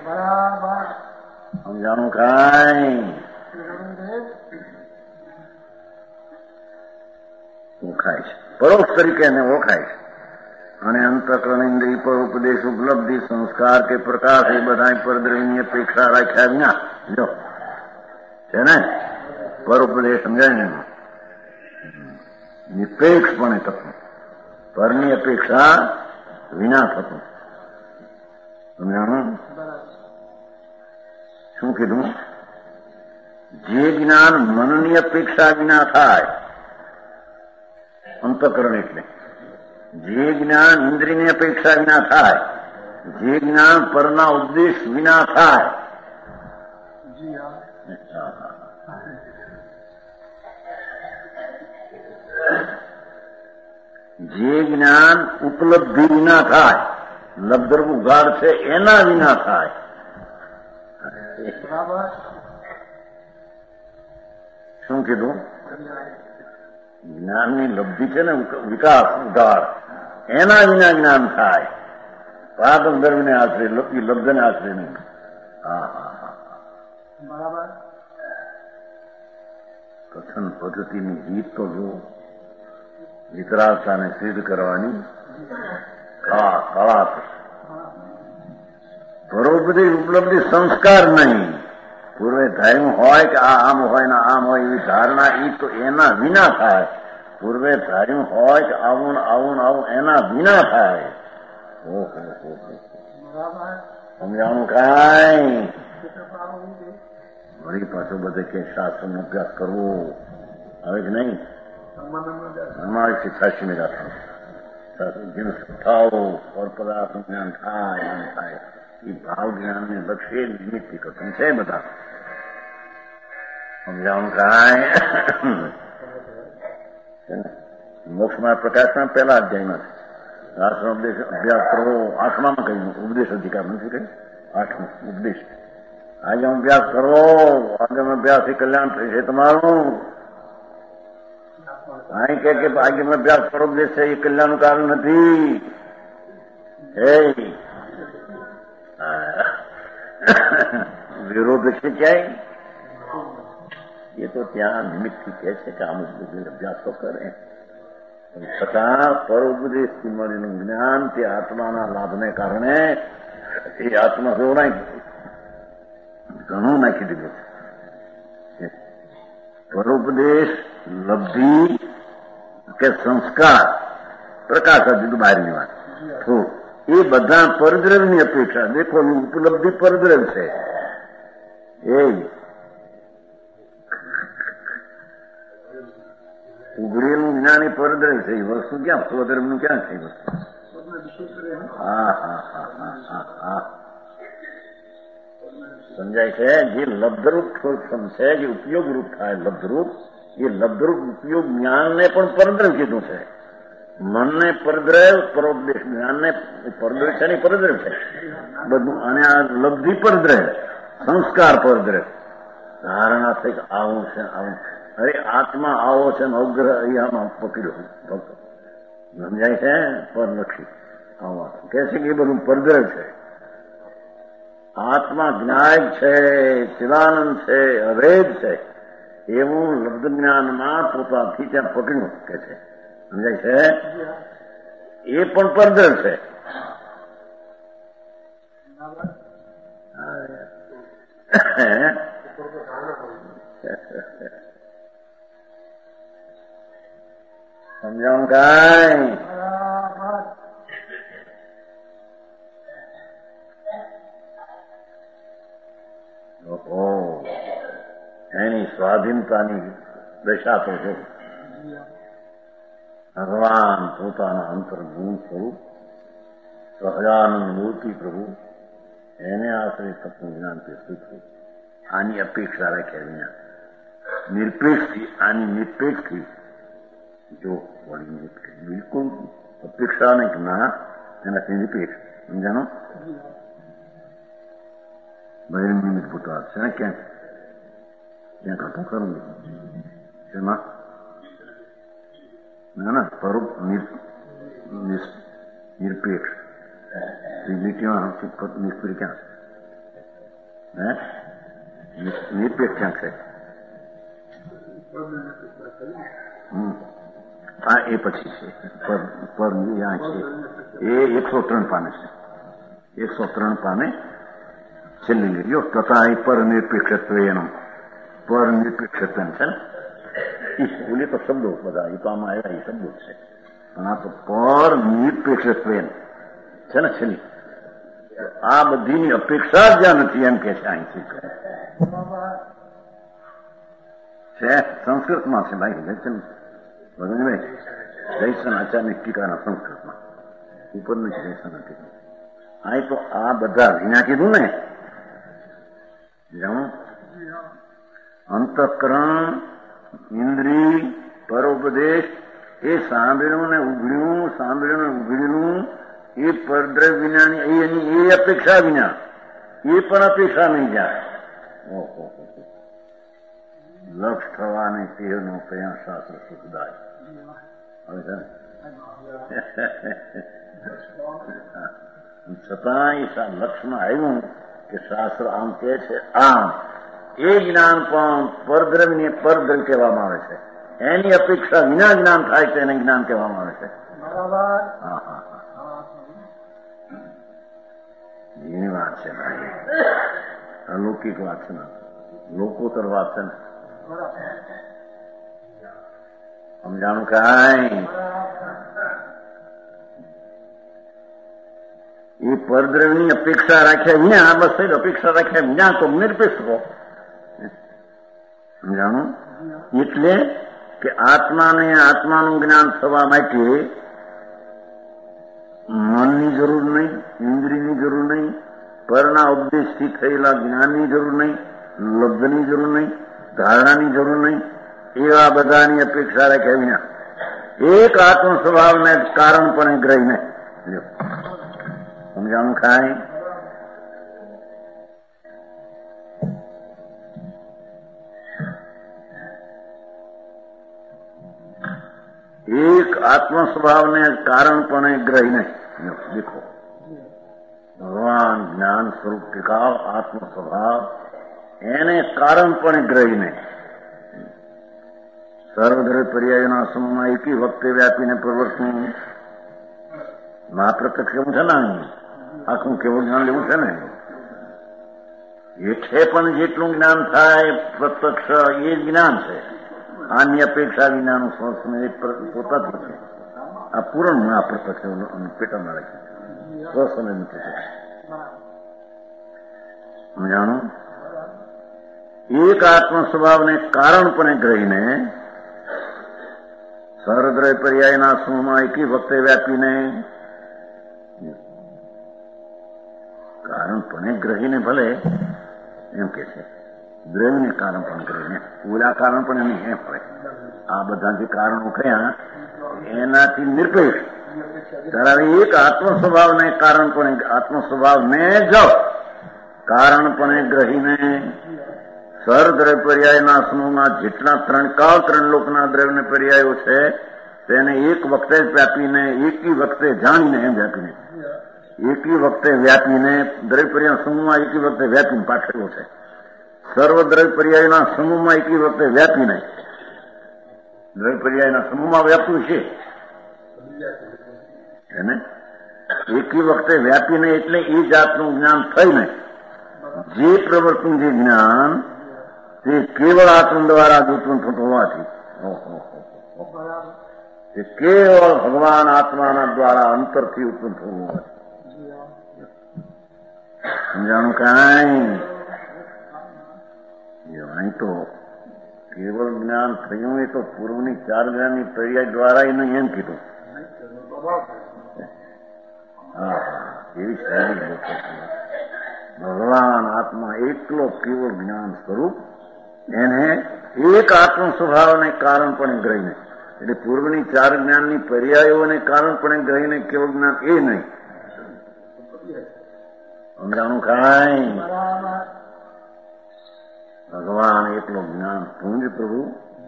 સમજાણું કાંઈ? ઓળખાય છે, પરોક્ષ તરીકે એને ઓળખાય છે. અને અંતઃકરણ ઇન્દ્રિય પર ઉપદેશ ઉપલબ્ધિ સંસ્કાર કે પ્રકાશ એ બધા પરદ્રવ્યની અપેક્ષા રાખ્યા વિના જો છે ને પર ઉપદેશ સમજાય ને નિરપેક્ષપણે થતું, પરની અપેક્ષા વિના થતું. સમજાણું? શું કીધું? જે જ્ઞાન મનની અપેક્ષા વિના થાય, અંતઃકરણ એટલે જે જ્ઞાન ઇન્દ્રિયની અપેક્ષા વિના થાય, જે જ્ઞાન પરના ઉપદેશ વિના થાય, જે જ્ઞાન ઉપલબ્ધિ વિના થાય, લબ્ધર્વ ઉઘાડ છે એના વિના થાય. શું કીધું? જ્ઞાનની લબ્ધિ છે ને વિકાસ ઉઘાડ, એના વિના જ્ઞાન થાય. પાદમ ધર્મને આશરે, લબ્ધને આશરે નહીં. હા હા હા, બરાબર. કથન પદ્ધતિની રીત તો જો વિતરાગતાને સિદ્ધ કરવાની કળા કળા બરોબરી ઉપલબ્ધિ સંસ્કાર નહીં. પૂર્વે ધાર્યું હોય કે આ આમ હોય ને આમ હોય એવી ધારણા એ તો એના વિના થાય. પૂર્વે ધાર્યું હોય કે આવું ને આવું ને આવું એના વિના થાય. ઓહો, સમજાણું કાંઈ? વળી પાછો બધે કે શાસ્ત્રનો અભ્યાસ કરવો હવે કે નહીં? અમારી શિક્ષાશી મેળા થાય થાવો ઓર પદાર્થનું જ્ઞાન થાય એમ થાય. એ ભાવ જ્ઞાનને લક્ષ્ય નિમિત્તિ કથન છે બધા. સમજાવું કાંઈ? મોક્ષમાં પ્રકાશમાં પહેલા અધ્યાયમાં શાસ્ત્ર ઉપદેશ અભ્યાસ કરવો. આઠમામાં કહ્યું ઉપદેશ અધિકાર નથી કહ્યું. આઠમું ઉપદેશ. આગળ અભ્યાસ કરવો, આગળ અભ્યાસથી કલ્યાણ થશે તમારું. અહીં કે આગળ અભ્યાસ કરો ઉપદેશ છે એ કલ્યાણનું કારણ નથી. એ વિરોધ છે ક્યાંય? એ તો ત્યાં નિમિત્તથી કહે છે કે અમુક બધું અભ્યાસ તો કરે, છતાં પર ઉપદેશથી મળેલું જ્ઞાન તે આત્માના લાભને કારણે એ આત્મા જોડાઈ ઘણું નાખી દીધું છે. પરોપદેશ લબ્ધિ કે સંસ્કાર પ્રકાશ હતી બહારની વાત તો એ બધા પરદ્રવ્યની અપેક્ષા દેખો ઉપલબ્ધિ પરદ્રવ્ય છે એ ઉઘડેલું જ્ઞાન એ પરદ્રવ્ય છે એ વસ્તુ ક્યાં સ્વધર્મનું ક્યાં છે વસ્તુ હા હા હા હા હા હા સમજાય છે જે લબ્ધરૂપ છે જે ઉપયોગ રૂપ થાય લબ્ધરૂપ એ લબ્ધરૂપ ઉપયોગ જ્ઞાનને પણ પરદ્રવ્ય કીધું છે મનને પરદ્રવ પરોપદેશ જ્ઞાનને પરદ્રવ છે ને પરદ્રવ છે બધું અને આ લબ્ધિ પરદ્રવ સંસ્કાર પરદ્રવ ધારણા થઈ આવું છે આવું અરે આત્મા આવો છે ને અગ્રહ અહીંયામાં પકડ્યો સમજાય છે પરલક્ષી આવા કે છે કે એ બધું પરદ્રવ છે આત્મા જ્ઞાયક છે ચિદાનંદ છે અભેદ છે એવું લબ્ધ જ્ઞાનમાં પોતાથી ત્યાં પકડ્યું કે છે સમજાય છે એ પણ પરદ્રવ છે સમજાવું કાંઈ એની સ્વાધીનતાની દશા તો છે ભગવાન પોતાના અંતર્ગુણ સ્વરૂપ સહજાનંદ મૂર્તિ પ્રભુ એને આશ્રય સપનું જ્ઞાન તે શીખવું આની અપેક્ષા રાખ્યા વિના નિરપેક્ષથી આની નિરપેક્ષથી જો વળી બિલકુલ અપેક્ષા નહીં કે ના એનાથી નિરપેક્ષ સમજાનો બહિર્નિમિત પુત્ર છે ને ક્યાંક ક્યાંક હતું ખરું શેમાં ના ના સ્વરૂપ નિરપેક્ષ લીટીમાં નિષ્ફળ ક્યાં છે નિરપેક્ષ ક્યાં છે હા એ પછી છે પર ત્યાં છે એ એકસો ત્રણ પાને છે એકસો ત્રણ પાને છેલ્લી લીટીઓ તથા એ પર નિરપેક્ષત્વ એનો પર નિરપેક્ષત્વ છે ને બોલીએ તો શબ્દો બધા એ તો આમાં આવ્યા એ શબ્દો છે પણ આ તો પર નિરપેક્ષત્વ છે ને છેલ્લી આ બધીની અપેક્ષા જ્યાં નથી એમ કે છે અહીંથી છે સંસ્કૃતમાં છે ભાઈ જયચંદ ભગવાનભાઈ જયસન આચાર્યની ટીકાના સંસ્કૃતમાં ઉપરનું જ જયસન ટીકા આ તો આ બધા વિના કીધું ને જાણો અંતઃકરણ ઇન્દ્રિય પરોપદેશ એ સાંભળ્યું ને ઉઘડ્યું સાંભળ્યું ને ઉઘડ્યું એ પરદ્રવ્ય વિનાની એની એ અપેક્ષા વિના એ પણ અપેક્ષા નહીં જાય ઓહો લક્ષ થવાને તેનો કયા શાસ્ત્ર સુખદાય હવે છતાં એ લક્ષમાં આવ્યું કે શાસ્ત્ર આમ કે છે આમ એ જ્ઞાન પણ પરદ્રવ્યને પરદ્રવ્ય કહેવામાં આવે છે એની અપેક્ષા વિના જ્ઞાન થાય છે એને જ્ઞાન કહેવામાં આવે છે હા હા એની વાત છે ભાઈ અલૌકિક વાત છે ને લોકોતર વાત છે ને સમજાણું કાંઈ એ પરદ્રવ્યની અપેક્ષા રાખ્યા વિના બસ અપેક્ષા રાખ્યા વિના તો નિરપેક્ષ રહો સમજાણું એટલે કે આત્માને આત્માનું જ્ઞાન થવા માટે મનની જરૂર નહીં ઇન્દ્રિયની જરૂર નહીં પરના ઉપદેશથી થયેલા જ્ઞાનની જરૂર નહીં લબ્ધની જરૂર નહીં ધારણાની જરૂર નહીં એવા બધાની અપેક્ષા રાખ્યા વિના એક આત્મ સ્વભાવને કારણપણે ગ્રહીને સમજાણું ખાય એક આત્મ સ્વભાવને કારણપણે ગ્રહીને દેખો ભગવાન જ્ઞાન સ્વરૂપ ટીકાવ આત્મ સ્વભાવ એને કારણપણે ગ્રહીને સર્વધર પર્યાયોના સમૂહમાં એકી વખતે વ્યાપીને પ્રવર્તન માત્ર કેવું છે ને આખું કેવું જ્ઞાન લેવું છે ને એ છે પણ જેટલું જ્ઞાન થાય પ્રત્યક્ષ એ જ્ઞાન છે આની અપેક્ષા વિનાનું સ્વસંવેદ પોતા જ નથી. આ પૂરણ આ પ્રત્યક્ષ પેટર્નમાં રાખ્યું સ્વસંવેદ નથી. જાણો એક આત્મ સ્વભાવને કારણપણે ગ્રહીને સહૃદય પર્યાયના સમૂહમાં એકી વખતે વ્યાપીને કારણપણે ગ્રહીને ભલે એમ કે છે દ્રવ્યને કારણ પણ ગ્રહીને પૂરા કારણ પણ એની એમ પડે. આ બધા જે કારણો કયા એનાથી નિરપેક્ષ ધરાવે એક આત્મ સ્વભાવને કારણપણે આત્મ સ્વભાવને જ કારણપણે ગ્રહીને સહૃદય પર્યાયના સમૂહમાં જેટલા ત્રણ કાળ ત્રણ લોકના દ્રવ્યને પર્યાયો છે તેને એક વખતે જ વ્યાપીને એકી વખતે જાણીને એમ વ્યાપીને એકી વખતે વ્યાપીને દ્રવ્ય પર્યાય સમૂહમાં એકી વખતે વ્યાપીને પાઠવેલો છે. સર્વ દ્રવ્ય પર્યાયના સમૂહમાં એકી વખતે વ્યાપીને દ્રવ્ય પર્યાયના સમૂહમાં વ્યાપ્યું છે એને એકી વખતે વ્યાપીને એટલે એ જાતનું જ્ઞાન થઈને જે પ્રવર્તન જે જ્ઞાન તે કેવળ આત્મ દ્વારા જ ઉત્પન્ન થતું હોવાથી તે કેવળ ભગવાન આત્માના દ્વારા અંતરથી ઉત્પન્ન થવું હોવાથી સમજાણું કાંઈ અહીં તો કેવળ જ્ઞાન થયું એ તો પૂર્વની ચાર જ્ઞાનની પર્યાય દ્વારા એને એમ કીધું. હા એવી સારી લોકો ભગવાન આત્મા એકલો કેવળ જ્ઞાન સ્વરૂપ એને એક આત્મ સ્વભાવને કારણપણે ગ્રહીને એટલે પૂર્વની ચાર જ્ઞાનની પર્યાયોને કારણપણે ગ્રહીને કેવળ જ્ઞાન એ નહીં. સમજાણું કાંઈ ભગવાન એકલો જ્ઞાન પુંજ પ્રભુ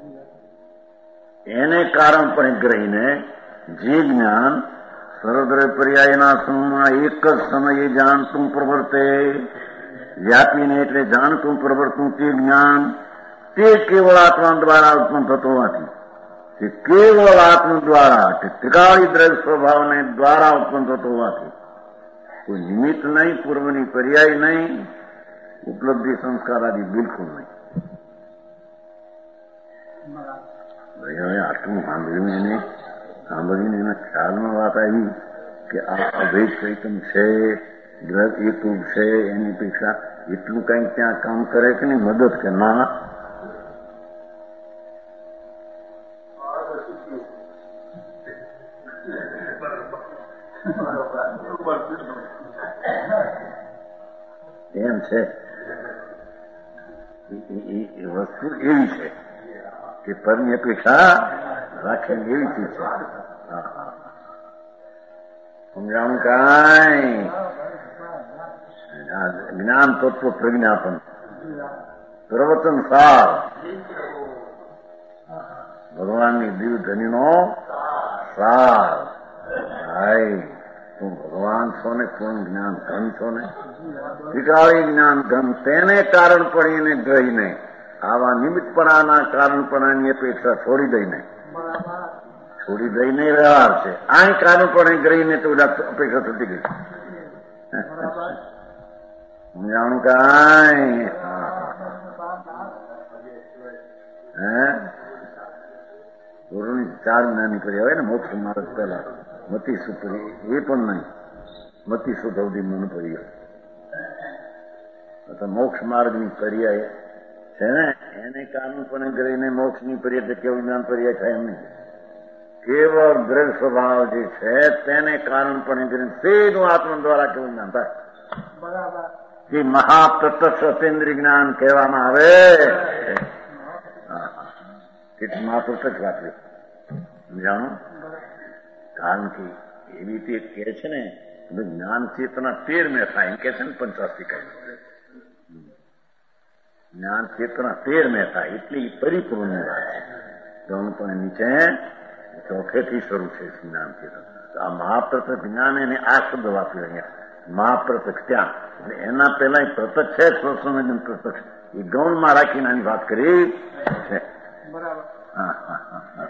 એને કારણપણે ગ્રહીને જે જ્ઞાન સહૃદય પર્યાયના સમૂહમાં એક જ સમયે જાણતું પ્રવર્તે વ્યાપીને એટલે જાણતું પ્રવર્તું તે જ્ઞાન તે કેવળ આત્મા દ્વારા ઉત્પન્ન થતો હોવાથી તે કેવળ આત્મા દ્વારા તે ત્રિકાળી દ્રવ્ય સ્વભાવને દ્વારા ઉત્પન્ન થતો હોવાથી કોઈ નિમિત્ત નહીં, પૂર્વની પર્યાય નહીં, ઉપલબ્ધિ સંસ્કાર આદિ બિલકુલ નહીં. હવે આટલું સાંભળ્યું એને સાંભળીને એના ખ્યાલમાં વાત આવી કે આ અભેદ ચૈતન છે, દ્રવ્ય એકરૂપ છે, એની અપેક્ષા એટલું કંઈક ત્યાં કામ કરે કે નહીં મદદ કે ના એમ છે. એ વસ્તુ એવી છે કે પરની અપેક્ષા રાખેલી એવી ચીજ છે. સમજાણું કાંઈ જ્ઞાન તત્વ પ્રજ્ઞાપન પ્રવચન સાર ભગવાનની દિવ્ય ધનીનો સાર. હાય તું ભગવાન છો ને પૂર્ણ જ્ઞાન ધન છો ને ત્રિકાળી જ્ઞાન ધન તેને કારણ પડીને ગ્રહીને આવા નિમિત્તપણાના કારણપણાની અપેક્ષા છોડી દઈને છોડી દઈને વ્યવહાર છે. આ કારણપણે ગ્રહીને તો અપેક્ષા છૂટી ગઈ. જાણું કાંઈ હે ગુરુની ચાર જ્ઞાની કરી આવે ને મોક્ષ માર્ગ પહેલા મતી સુપરી એ પણ નહીં મતી સુધવડી મન પર્યાય મોક્ષ માર્ગની પર્યાય છે ને એને કારણપણે કરીને મોક્ષની પર્યાય કેવું જ્ઞાન પર્યાય થાય એમ નહીં. કેવળ દ્રવ્ય સ્વભાવ જે છે તેને કારણપણે કરીને સીધું આત્મ દ્વારા કેવું જ્ઞાન થાય. જે મહાપ્રત્યક્ષ અતેન્દ્રિય જ્ઞાન કહેવામાં આવે તે મહાપ્રત્યક્ષ વાપર્યું જાણો. કારણ કે એવી રીતે કહે છે ને જ્ઞાન ચેતના તેર મેં થાય એમ કે છે ને પંચાસી કહે જ્ઞાન ચેતના તેર મેં થાય એટલે એ પરિપૂર્ણની વાત છે. ગૌણ પણ નીચે ચોખેથી શરૂ છે જ્ઞાન ચેતન. આ મહાપ્રત્યક્ષ જ્ઞાન એને આ શબ્દ વાપર્યો અહીંયા મહાપ્રત્યક્ષ ત્યાં એટલે એના પહેલા પ્રત્યક્ષ છે સ્વસંવેદન પ્રત્યક્ષ એ ગૌણમાં રાખીને આની વાત કરી છે. હા હા હા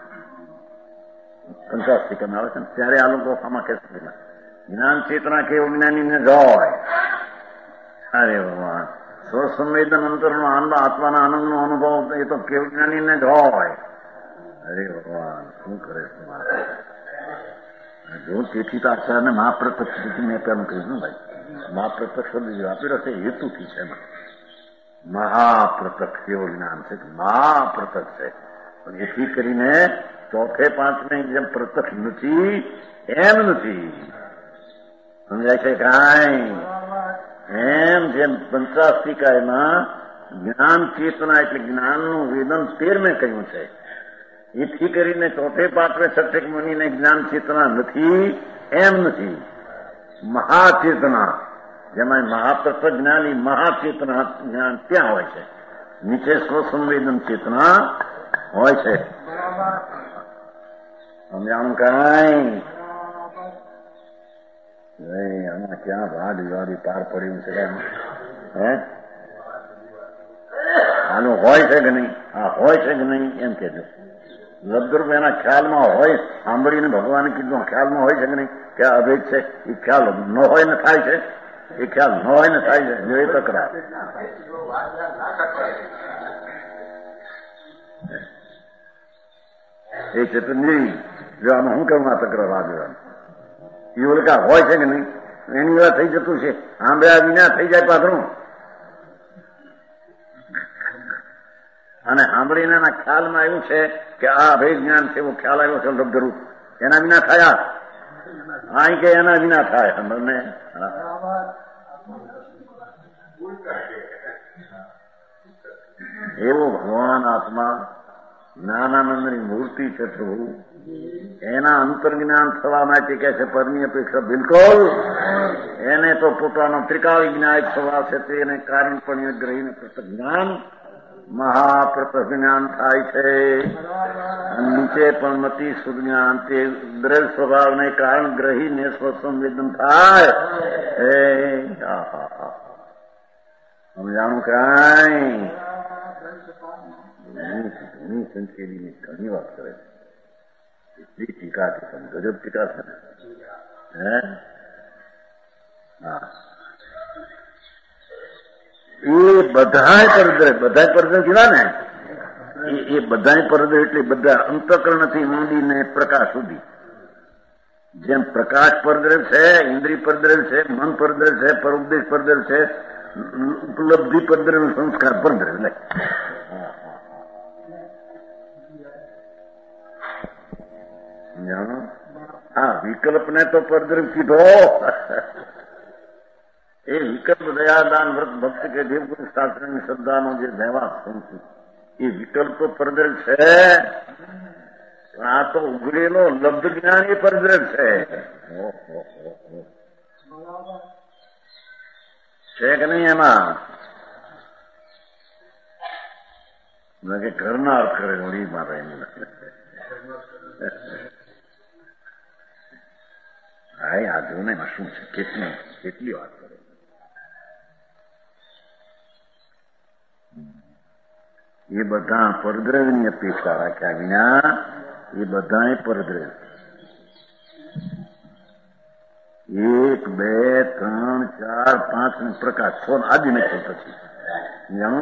પંચાસ સેકન્ડ આવે છે ને ત્યારે આ લોકો આમાં કહે છે જ્ઞાન ચેતના કેવું જ્ઞાનીને જોય. અરે ભગવાન સ્વસંવેદન અંતરનો આનંદ, આત્માના આનંદનો અનુભવ એ તો કેવળ જ્ઞાનીને જ હોય. અરે ભગવાન શું કરે છે મારે જો. તેથી તો આચાર્યને મહાપ્રત્યક્ષ મેં પેલું કહ્યું ભાઈ, મહાપ્રત્યક્ષ શબ્દ વાપર્યો છે હેતુથી છે. મહાપ્રત્યક્ષ એવું જ્ઞાન છે, મહાપ્રત્યક્ષ છે. પણ એથી કરીને ચોથે પાંચમે જેમ પ્રત્યક્ષ નથી એમ નથી, સમજાય છે કાંઈ? એમ જેમ પંચાસ્તિકાયમાં જ્ઞાન ચેતના એટલે જ્ઞાનનું વેદન તેર મેં કહ્યું છે, એથી કરીને ચોથે પાંચમે છઠ્ઠે મુનિને જ્ઞાન ચેતના નથી એમ નથી. મહાચેતના જેમાં મહાપ્રત્યક્ષ જ્ઞાની મહાચેતના જ્ઞાન ત્યાં હોય છે, નીચે સ્વસંવેદન ચેતના હોય છે. સમજાણું કાંઈ? આમાં ક્યાં વાદ વિવાદી પાર પડ્યું છે? હે આનું હોય છે કે નહીં? આ હોય છે કે નહીં એમ કેજો. લબ્ધરૂપ એના ખ્યાલમાં હોય, સાંભળીને ભગવાને કીધું ખ્યાલમાં હોય છે કે નહીં? કે અભેદ છે એ ખ્યાલ ન હોય ને થાય છે, એ ખ્યાલ ન હોય ને થાય છે. જો એ તકરાર એ ચેતનજી જો આમાં હું કેવું આ તકરાર આગળ એ ઓળખા હોય છે કે નહીં એની વાત થઈ જતું છે. આંબળ્યા વિના થઈ જાય પાથરું, અને સાંભળીને એના ખ્યાલમાં એવું છે કે આ અભેદ જ્ઞાન છે એવો ખ્યાલ આવ્યો છે લબ્ધરૂપ, એના વિના થયા આ કે એના વિના થાય. તમને એવો ભગવાન આત્મા જ્ઞાનાનંદની મૂર્તિ છે પ્રભુ, એના અંતર્જ્ઞાન થવા માટે કે છે પરની અપેક્ષા બિલકુલ એને તો પોતાનો ત્રિકાળ જ્ઞાન થવા છે તેને કારણપણીય ગ્રહીને પ્રત્યક્ષ જ્ઞાન મહાપ્રત્યક્ષ જ્ઞાન થાય છે. નીચે પણ મતિ સુજ્ઞાન તે દ્રવ્ય સ્વભાવને કારણ ગ્રહીને સ્વસંવેદન થાય. એ સમજાણું કાંઈ? ઘણી સંકેલીની ઘણી વાત કરે છે, એટલી ટીકા છે, ગજબ ટીકા છે ને. હે હા એ બધાય પરદ્રવ્ય, બધાય પરદ્રવ્ય કીધા ને, એ બધાય પરદ્રવ્ય એટલે બધા અંતઃકરણથી માંડીને પ્રકાશ સુધી. જેમ પ્રકાશ પરદ્રવ્ય છે, ઇન્દ્રિય પરદ્રવ્ય છે, મન પરદ્રવ્ય છે, પરોપદેશ પરદ્રવ્ય છે, ઉપલબ્ધિ પરદ્રવ્ય, સંસ્કાર પરદ્રવ્ય. હા વિકલ્પને તો પરદ્રવ્ય કીધો. એ વિકલ્પ દયાદાન વ્રત ભક્ત કે દેવગુરુ શાસ્ત્રની શ્રદ્ધાનો જે વ્યવહાર સમજુ એ વિકલ્પ તો પરદ્રવ્ય છે. આ તો ઉઘડેલો લબ્ધ જ્ઞાન એ પરદ્રવ્ય છે. છે કે નહીં? એમાં કે ઘરના અર્થ કરે હોળી મારે હા આ જોને એમાં શું છે, કેટલી કેટલી વાત કરે. એ બધા પરદ્રવ્યની અપેક્ષા રાખ્યા વિના એ બધા પરદ્રવ્ય. એક બે ત્રણ ચાર પાંચ ને પ્રકાશ છ આદિ નથી પછી જાણો.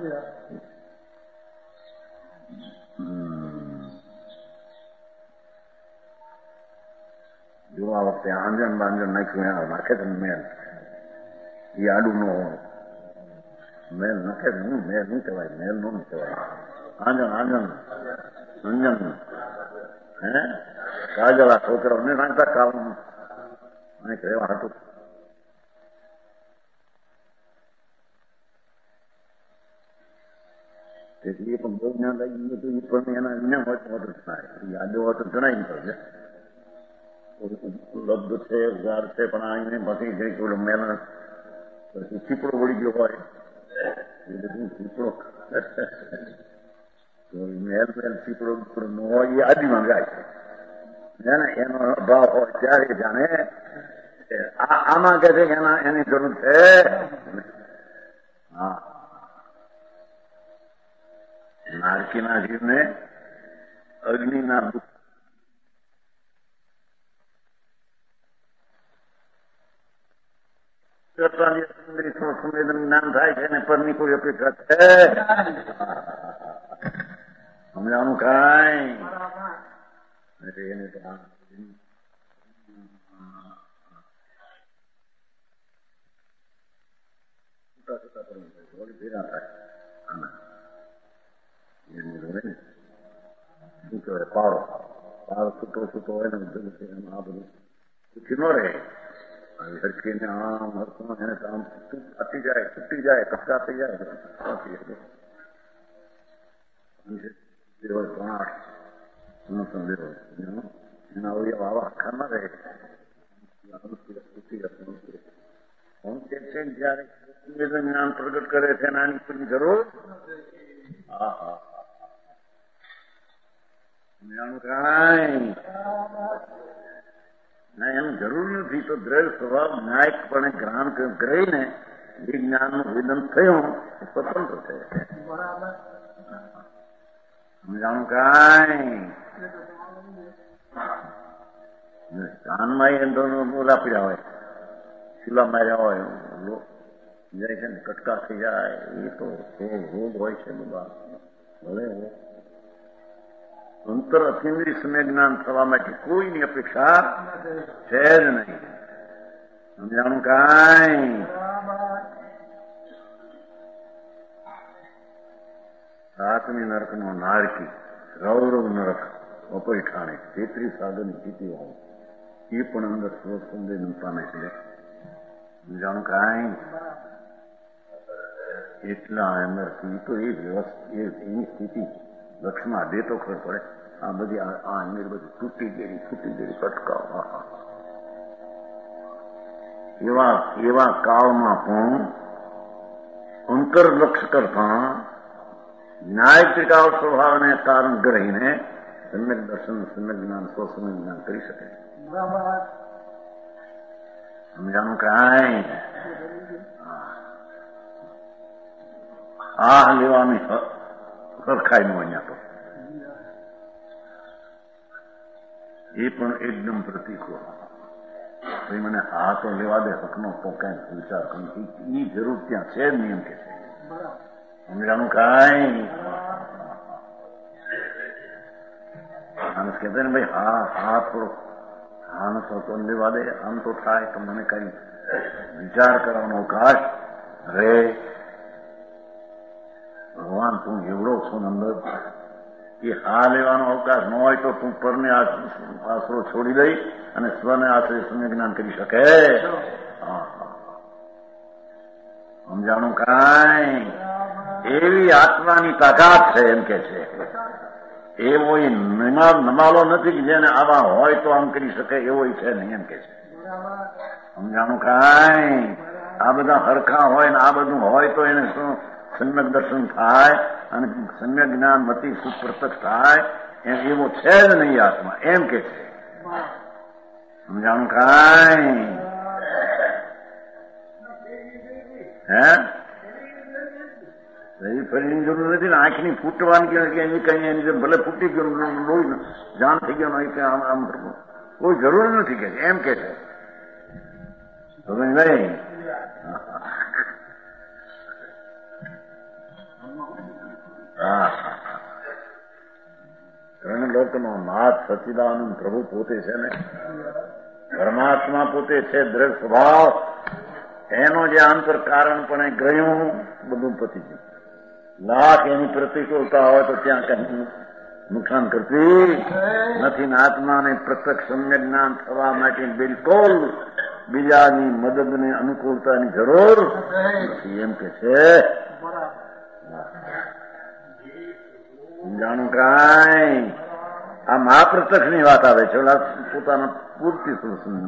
જો આ વખતે આંજણ બાંજણ નાખ્યું નાખે છે મેલ, એ આડું ન હોય. મેલ નાખે છે હું મેલ નહીં કહેવાય, મેલ નો કહેવાય. આંજણ આંજણ અંજન હે કાજલ આ છોકરાઓને નાખતા ખાવાનું રહેવા હતું. તેથી એ પણ બહુ જ્ઞાન લાગી ગયું હતું. એ પણ એના જ્ઞાન હોય તો મદદ થાય. યાદો હોય તો જણાવી પડશે. લબ્ધ છે ઉગાર છે પણ આને પછી જઈ ઓલો મેલ પછી ચીપડો વળી ગયો હોય એ બધું ચીપડો મેલ મેલ ચીપડો ન હોય એ આદિમાં જાય છે ને. એનો અભાવ હોય ત્યારે જાણે આમાં કે છે કે એના એની જરૂર છે. હા નારકીના જીવને અગ્નિના દુઃખ સંવેદન જ્ઞાન થાય છે ને પરની કોઈ અપેક્ષા છે? સમજાવવાનું કાંઈ એને તો ભેગા થાય શું કહેવાય પાળો પાળો છૂટો છૂટો હોય ને આ બધું પૂછી ન રહે હરકીને આમ હરકું એને આમ અટી જાય છૂટી જાય કચકા થઈ જાય એના અવયવ આવા આખા ના રહે હું કે છે જયારે જ્ઞાન પ્રગટ કરે છે આની કોઈ જરૂર હા હા જાણું કાંઈ ના એનું જરૂર નથી. તો દ્રઢ સ્વભાવ ન્યાયપણે જ્ઞાન કરીને એ જ્ઞાનનું વિલંબ થયું સ્વતંત્ર છે. જાણું કાંઈ કાનમાં એ બોલા પીડ્યા હોય ચૂલા માર્યા હોય જાય છે ને કટકા થઈ જાય એ તો રોગ હોય છે બધા. ભલે અંતર અતિન્દ્રિય સમય જ્ઞાન થવા માટે કોઈની અપેક્ષા છે જ નહીં. સમજાણું કાંઈ સાતમી નરક નો નારકી રૌરવ નરક વપરી ઠાણે તેત્રીસ સાગરની સ્થિતિ હોય એ પણ અંદર સ્વરૂપ સંવેદન પામે છે. સમજાણું કાંઈ એટલા અંદર તો એ વ્યવસ્થિત એની સ્થિતિ લક્ષમાં દે તો ખબર પડે. આ બધી આ અંદર બધી તૂટી ગયેલી તૂટી ગયેલી કટકાઓ એવા એવા કાળમાં પણ અંતરલક્ષ કરતા ન્યાય ત્રિકાળ સ્વભાવને કારણ ગ્રહીને સમ્યક દર્શન સમ્યક જ્ઞાન સ્વસમ્યક જ્ઞાન કરી શકે. સમજાણું કાંઈ આ લેવાની સરખાઈ નું અહીંયા તો એ પણ એકદમ પ્રતિકૂળ. ભાઈ મને આ તો લેવા દે હકનો તો કઈ વિચાર કરું એ જરૂર ત્યાં છે જ નિયમ કે છે. સમજાણું કાંઈ માણસ કહેતા ને ભાઈ હા હા થોડો આનો તો લેવા દે આમ તો થાય તો મને કઈ વિચાર કરવાનો અવકાશ રે. ભગવાન તું એવડો છો અંદર એ હા લેવાનો અવકાશ ન હોય તો તું પરને આશરો છોડી દઈ અને સ્વને આશ્રય સમ્યક જ્ઞાન કરી શકે. સમજાણું કાંઈ એવી આત્માની તાકાત છે એમ કે છે. એવો નમાલો નથી જેને આવા હોય તો આમ કરી શકે એવો છે નહીં એમ કે છે. સમજાણું કાંઈ આ બધા હરખા હોય ને આ બધું હોય તો એને શું સમ્યક દર્શન થાય અને સમ્યક જ્ઞાન મતી સુખ પ્રત્યક્ષ થાય એવો છે જ નહીં આત્મા એમ કે છે. સમજાણું કાંઈ હે એ ફરીની જરૂર નથી ને આંખની ફૂટવાની કે એની કઈ એની ભલે ફૂટી ગયું લોહી જાન થઈ ગયો કે આમ આમ કોઈ જરૂર નથી કે એમ કે છે. સમજ નહીં હા ત્રણ લોકનો નાથ સચિદાનંદ પ્રભુ પોતે છે ને પરમાત્મા પોતે છે દ્રઢ સ્વભાવ એનો જે આંતર કારણ પણ ગયું બધું પતી ગયું. લાખ એની પ્રતિકૂળતા હોય તો ત્યાં કઈ નુકસાન કરતી નથી. આત્માને પ્રત્યક્ષ સમ્યક જ્ઞાન થવા માટે બિલકુલ બીજાની મદદની અનુકૂળતાની જરૂર નથી એમ કે છે. જાણું કાંઈ આ મહાપ્રત્યક્ષ ની વાત આવે છે ઓલા પોતાના પૂરતી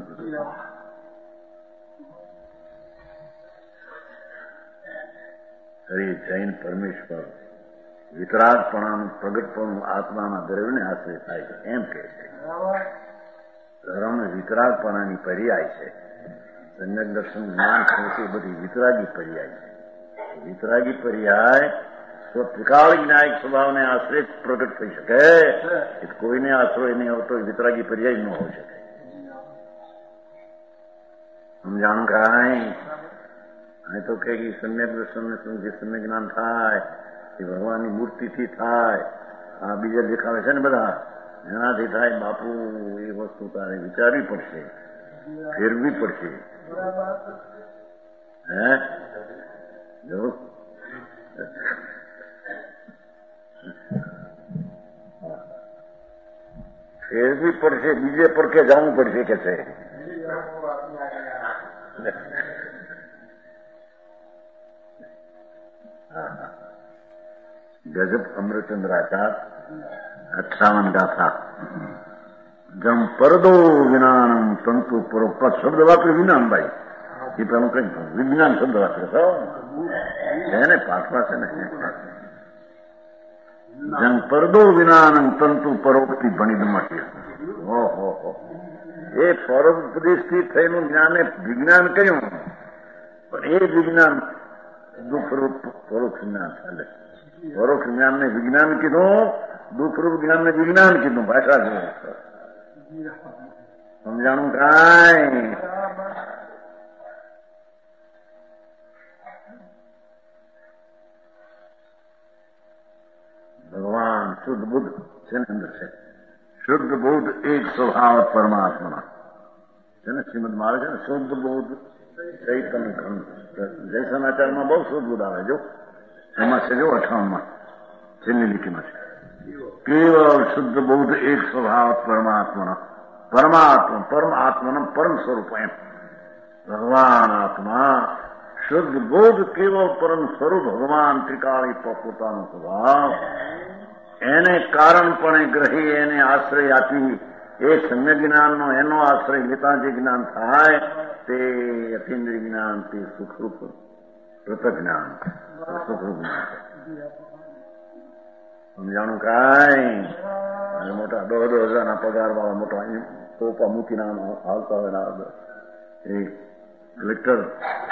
હરી જૈન પરમેશ્વર વિતરાગપણાનું પ્રગટપણું આત્માના દ્રવ્યને આશ્રય થાય છે એમ કે છે. ધર્મ વિતરાગપણાની પર્યાય છે. સમ્યક દર્શન જ્ઞાન છે બધી વિતરાગી પર્યાય છે. વિતરાગી પર્યાય ત્રિકાળ જ્ઞાયક સ્વભાવને આશ્રય પ્રગટ થઈ શકે. કોઈને આશ્રય નહીં આવતો વિતરાગી પર્યાય ન હોઈ શકે. સમજાણું કાંઈ અહીં તો કે સમ્યક દર્શન કે સમ્યક જ્ઞાન થાય એ ભગવાનની મૂર્તિથી થાય. આ બીજા દેખાવે છે ને બધા એનાથી થાય. બાપુ એ વસ્તુ તારે વિચારવી પડશે, ફેરવી પડશે. હે જો ફેરવી પડશે, બીજે પર કે જવું પડશે કે છે. ગજબ અમૃતચંદ્રાચાર અઠાવન ગાથા. જમ પરદો વિજ્ઞાન તંતુ પરોપત શબ્દ વાપરે વિજ્ઞાનભાઈ એ પેલું કઈ વિજ્ઞાન શબ્દ વાપરે છે ને પાઠવા છે ને. જમ પરદો વિજ્ઞાન તંતુ પરોપથી ભણી માટે ઓહો એ પરોપદેશથી થયેલું જ્ઞાને વિજ્ઞાન કર્યું, પણ એ વિજ્ઞાન દુઃખરૂપ પરોક્ષ જ્ઞાન ચાલે. પરોક્ષ જ્ઞાનને વિજ્ઞાન કીધું, દુઃખરૂપ જ્ઞાનને વિજ્ઞાન કીધું. ભાષા જો સમજાણું કાંઈ. ભગવાન શુદ્ધ બુદ્ધ છે ને અંદર છે. શુદ્ધ બુદ્ધ એક સ્વભાવ પરમાત્મા છે ને. શ્રીમદમાં આવે છે ને શુદ્ધ બુદ્ધ ચૈતન્ય ખંડ. જયસનાચારમાં બહુ શુદ્ધ બુદ્ધ આવે. જો એમાં છે જો અઠાવનમાં છેલ્લી લીટીમાં છે કેવળ શુદ્ધ બુદ્ધ એક સ્વભાવ પરમાત્મા. પરમાત્મા પરમાત્માના પરમ સ્વરૂપ એમ ભગવાન આત્મા શુદ્ધ બુદ્ધ કેવળ પરમ સ્વરૂપ ભગવાન ત્રિકાળી પોતાનો સ્વભાવ એને કારણપણે ગ્રહી એને આશ્રય આપી એ સમ્ય જ્ઞાનનો એનો આશ્રય લેતા જે જ્ઞાન થાય તે અતિન્દ્રિય જ્ઞાન, તે સુખરૂપ પૃથક જ્ઞાન, સુખરૂપ જ્ઞાન. સમજાણું કાંઈ. મોટા દોઢ દોઢ હજારના પગાર વાળા મોટા ટોપા મૂકીને હાલતા હોય એ કલેક્ટર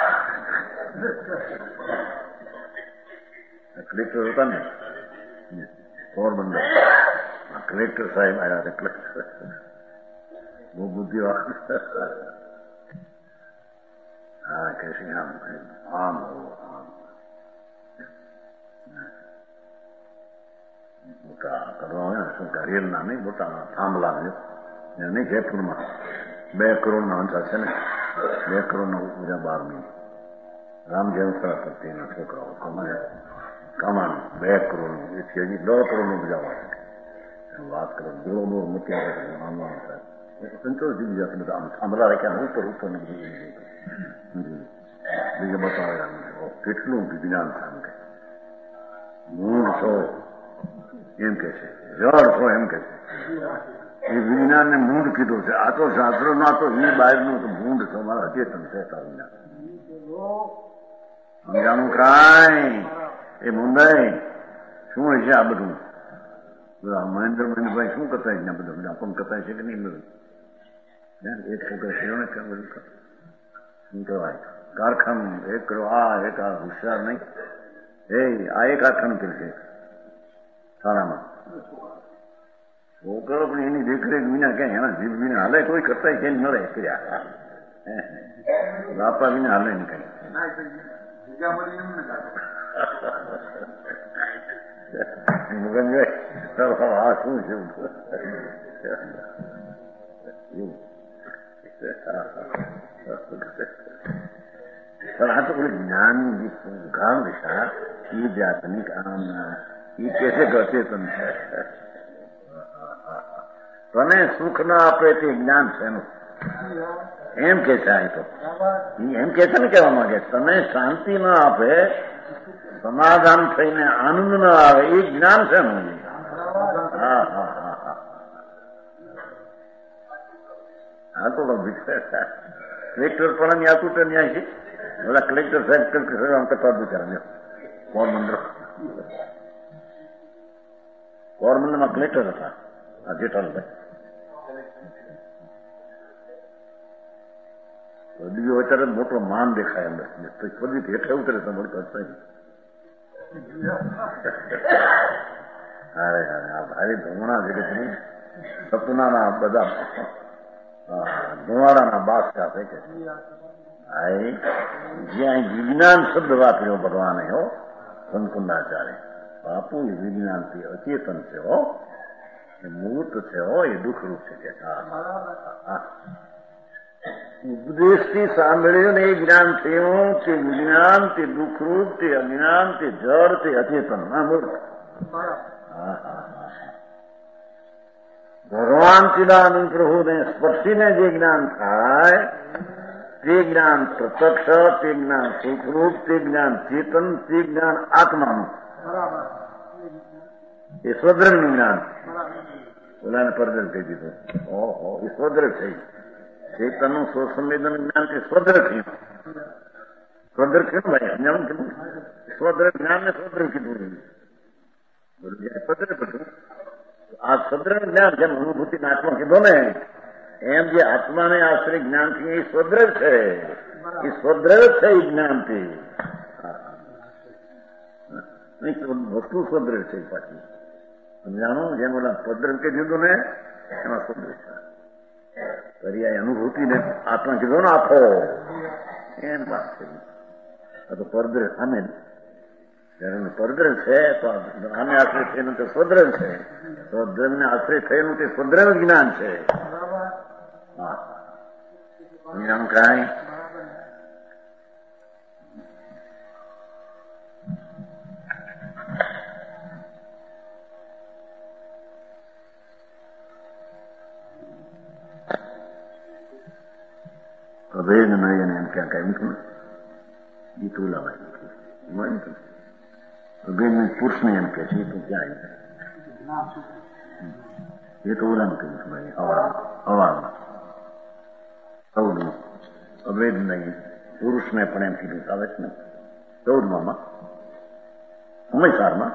કલેક્ટર હતા ને પોરબંદર. કલેક્ટર સાહેબ આવ્યા હતા. કલેક્ટર બહુ બુદ્ધિવાળા. હા કે છે આમ આમ આમ મોટા કરવા હોય ને શું રેલના નહીં મોટા થાંભલા નહીં જયપુરમાં બે કરોડના અંચા છે ને. બે કરોડના ઉપજા બારમી રામજયંત્રા પ્રત્યેના છોકરાઓ કમાય કમાણ બે કરોડનું એથી હજી દસ કરોડનું બજાવવા વાત કરો. દોર દોર મૂકી સંતોષ જીવી જશે બધા આમ થાંભલા રાખ્યા ઉપર ઉપર બીજે બતાવે કેટલું વિજ્ઞાન થાય કે મૂળ છો એમ કે છે, જળ છો એમ કે છે. એ વિજ્ઞાનને મૂંઢ કીધું છે. આ તો શાસ્ત્રો ના તો એ બહારનું તો મૂંઢ છો. મારા અચેતન છે વિજ્ઞાન. સમજાણું કાંઈ. એ મુંદાઈ શું હશે આ બધું? મહેન્દ્ર મહેન્દ્રભાઈ શું કથાય ને બધું આપણને કથાય છે કે નહીં બધું? એક છોકરા શિરોને બધું શું કહેવાય કારખાનું એક કરો આ એક આ હોશિયાર નહીં એ આ એક કારખાનું કર્યું છે શાળામાં. છોકરો પણ એની દેખરેખ વિના ક્યાંય એના જીભ વિના હાલે કોઈ કરતા છે નડે કર્યા બાપા વિના હાલે નહીં કઈ. મુગનભાઈ આ શું છે? પણ આ તો કોઈ જ્ઞાનની ગામ દિશા એ જાતની આમ એ કેસે અચેતન છે. તને સુખ ના આપે તે જ્ઞાન છે એનું એમ કે છે. આ તો એમ કે છે ને કહેવા માંગે તને શાંતિ ના આપે, સમાધાન થઈને આનંદ ના આવે એ જ્ઞાન છે ને. હા હા હા હા હા તો કલેક્ટર પણ આતું તો ન્યાય છે. બધા કલેક્ટર સાહેબ કલેક્ટર સાહેબ આમ કરતા બિચારા પોરબંદર પોરબંદરમાં કલેક્ટર હતા આ જેઠાલભાઈ. બીજો અત્યારે મોટો માન દેખાય અંદર પદી હેઠે ઉતરે તો મળતો અરે અરે આ ભારી ધોમણા જગતની સપનાના બધા ધુવાડાના બાદશાહ છે કે આ જ્યાં વિજ્ઞાન શબ્દ વાપર્યો ભગવાને હો સંકુંડાચાર્ય બાપુ એ વિજ્ઞાનથી અચેતન છે હો એ મૂર્ત છે હો એ દુઃખરૂપ છે કે ઉપદેશથી સાંભળ્યું ને એ જ્ઞાન થયું તે વિજ્ઞાન તે દુઃખરૂપ તે અજ્ઞાન તે જળ તે અચેતન ના મૂર્ત ભગવાન ચિદાનંદ પ્રભુને સ્પર્શીને જે જ્ઞાન થાય તે જ્ઞાન પ્રત્યક્ષ તે જ્ઞાન સુખરૂપ તે જ્ઞાન ચેતન તે જ્ઞાન આત્માનું એ સ્વદ્રવ્યનું જ્ઞાન ઓલાને પરદ્રવ કહી દીધું ઓહો એ સ્વદ્રવ થઈ ચેતનનું સ્વસંવેદન જ્ઞાન તે સ્વદ્રવ થયું સ્વદ્રવ કીધું ભાઈ સમજાણું કીધું સ્વદ્રવ જ્ઞાન ને સ્વદ્રવ કીધું સ્વદ્રવ બધું આ સ્વદ્રવ જ્ઞાન જેમ અનુભૂતિ આત્મા કીધો ને એમ જે આત્માને આશ્રય જ્ઞાનથી એ સ્વદ્રવ છે એ સ્વદ્રવ છે એ જ્ઞાનથી વસ્તુ સ્વદ્રવ છે પાછી સમજાણો જેમ ઓલા સ્વદ્રવ કે દીધું ને એમાં સ્વદ્રવ છે પર્યાય અનુભૂતિને આત્મા કીધો ને આપો એમ વાત છે આ તો પરદ્રવ સામે જયારે પરદ્રવ છે તો આને આશ્રય થયેલું તે સ્વદ્રવ છે સ્વદ્રવને આશ્રય થયેલું તે સ્વદ્રવ જ્ઞાન છે જ્ઞાન કાંઈ અભેદ નયન એમ ક્યાં કઈ મૂકું એ તું લાવાય અભેદ પુરુષને એમ કે છે તું ક્યાં એ તો ઓલામાં કહ્યું છે ભાઈ અવારમાં ચૌદમાં અભેદ નહીં પુરુષને પણ એમ કીધું આવે છે ને ચૌદમાં સમયસારમાં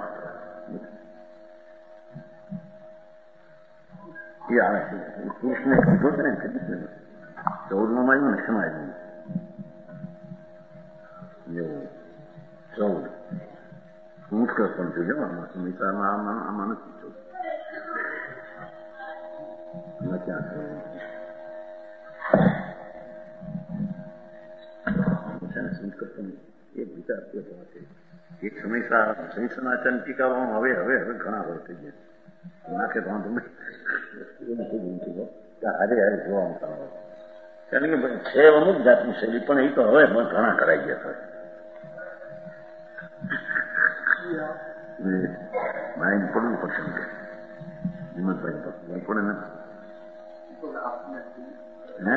એ આવે છે પુરુષને કીધું છે ને એમ કીધું ચૌદમાં આવ્યું ને ક્ષમા આવ્યું એવું ચૌદ મુશ્કેલ પણ જોજો આમાં સમયસારમાં આમાં આમાં નથી ચૌદ ક્યાં એક વિચાર એક સમયસર સંસનાચન ટીકાવામાં હવે હવે હવે ઘણા વર્ષ થઈ ગયા નાખે વાંધો હારે હારે જોવામાં કરવા કારણ કે છે અમુક જાતની શૈલી પણ એ તો હવે ઘણા કરાઈ ગયા છે માઇન્ડ પડવું પડશે હિંમતભાઈ પડે ને હે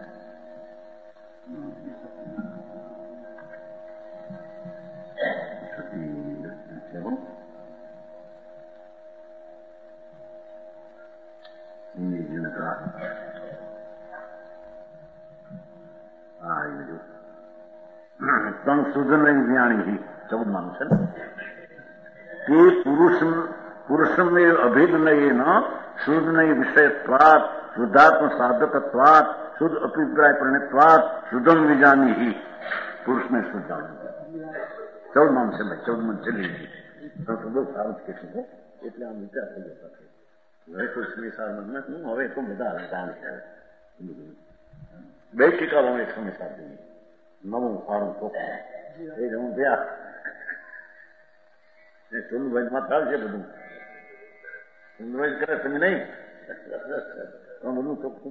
સંશોધન જ્ઞાની ચૌદમાં છે તે પુરુષ પુરુષમ અભિદનયેન શુદ્ધનય વિષયત્વાત શુદ્ધાત્મ સાધકત્વાત શુદ્ધ અભિપ્રાય પરિણતત્વાત શુદ્ધમ વિજાની પુરુષને શુદ્ધ ચૌદમાં છે ભાઈ ચૌદમાં ચલી ગઈ બહુ સારું કે છે એટલે આમ વિચાર થઈ જતો હવે કોઈ સ્મિસારમાં નથી હવે તો બધા જાણ છે બે ટીકાઓ એક સ્મિસાર થઈ નવું સારું ચોખ્ખું એ હું ત્યાં સોનુભાઈ માં ચાલશે બધું સોનુભાઈ કરે તમે નહીં બધું ચોખ્ખું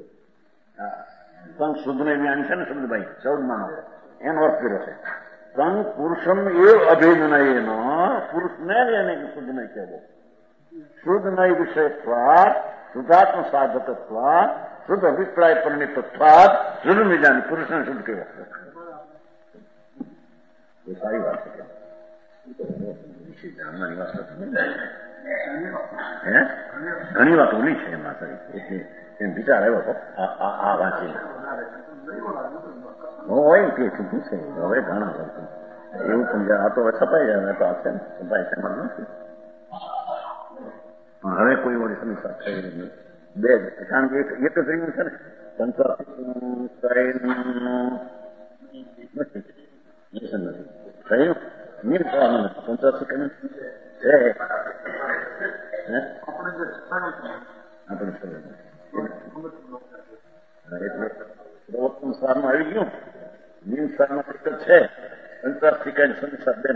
સંઘ શુદ્ધને જ્ઞાન છે ને શબ્દભાઈ ચૌદમાં એનો અર્થ કર્યો છે સંઘ પુરુષમ એ અભિનયનો પુરુષને એને શુદ્ધ નહીં કહેવો શુદ્ધ નય વિષયત્વાદ શુદ્ધાત્મ સાધકત્વાદ શુદ્ધ અભિપ્રાય પરિણિતત્વાદ શુદ્ધ નિજાની પુરુષને શુદ્ધ કહેવો એ સારી વાત છે જાણવાની વાત હે ઘણી વાત ઓલી છે એમાં સારી એટલે એમ વિચાર આવ્યો હતો આ વાંચી હોય તે ચૂકી છે હવે ઘણા એવું પણ આ તો છપાઈ જાય તો આપશે ને છપાઈ છે એમાં નથી પણ હવે કોઈ વળી સમસ્યા થઈ રહી બે જ કારણ કે એક જ રહ્યું છે ને સંસાર નથી થયું નિમ થવાનું નથી સંસાર શીખવાનું છે આપણે એટલે પ્રવર્તન સારમાં આવી ગયું નિમસામાં એક જ છે પંચાસ સેકન્ડ સંસાર બેન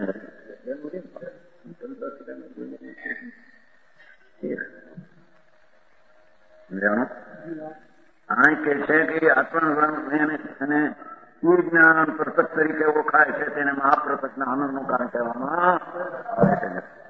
આ કે છે કે આત્મા અને જ્ઞાન પ્રસક્ત તરીકે ઓળખાય છે તેને મહાપ્રસક્તના આનંદનું કારણ કહેવામાં આવે છે.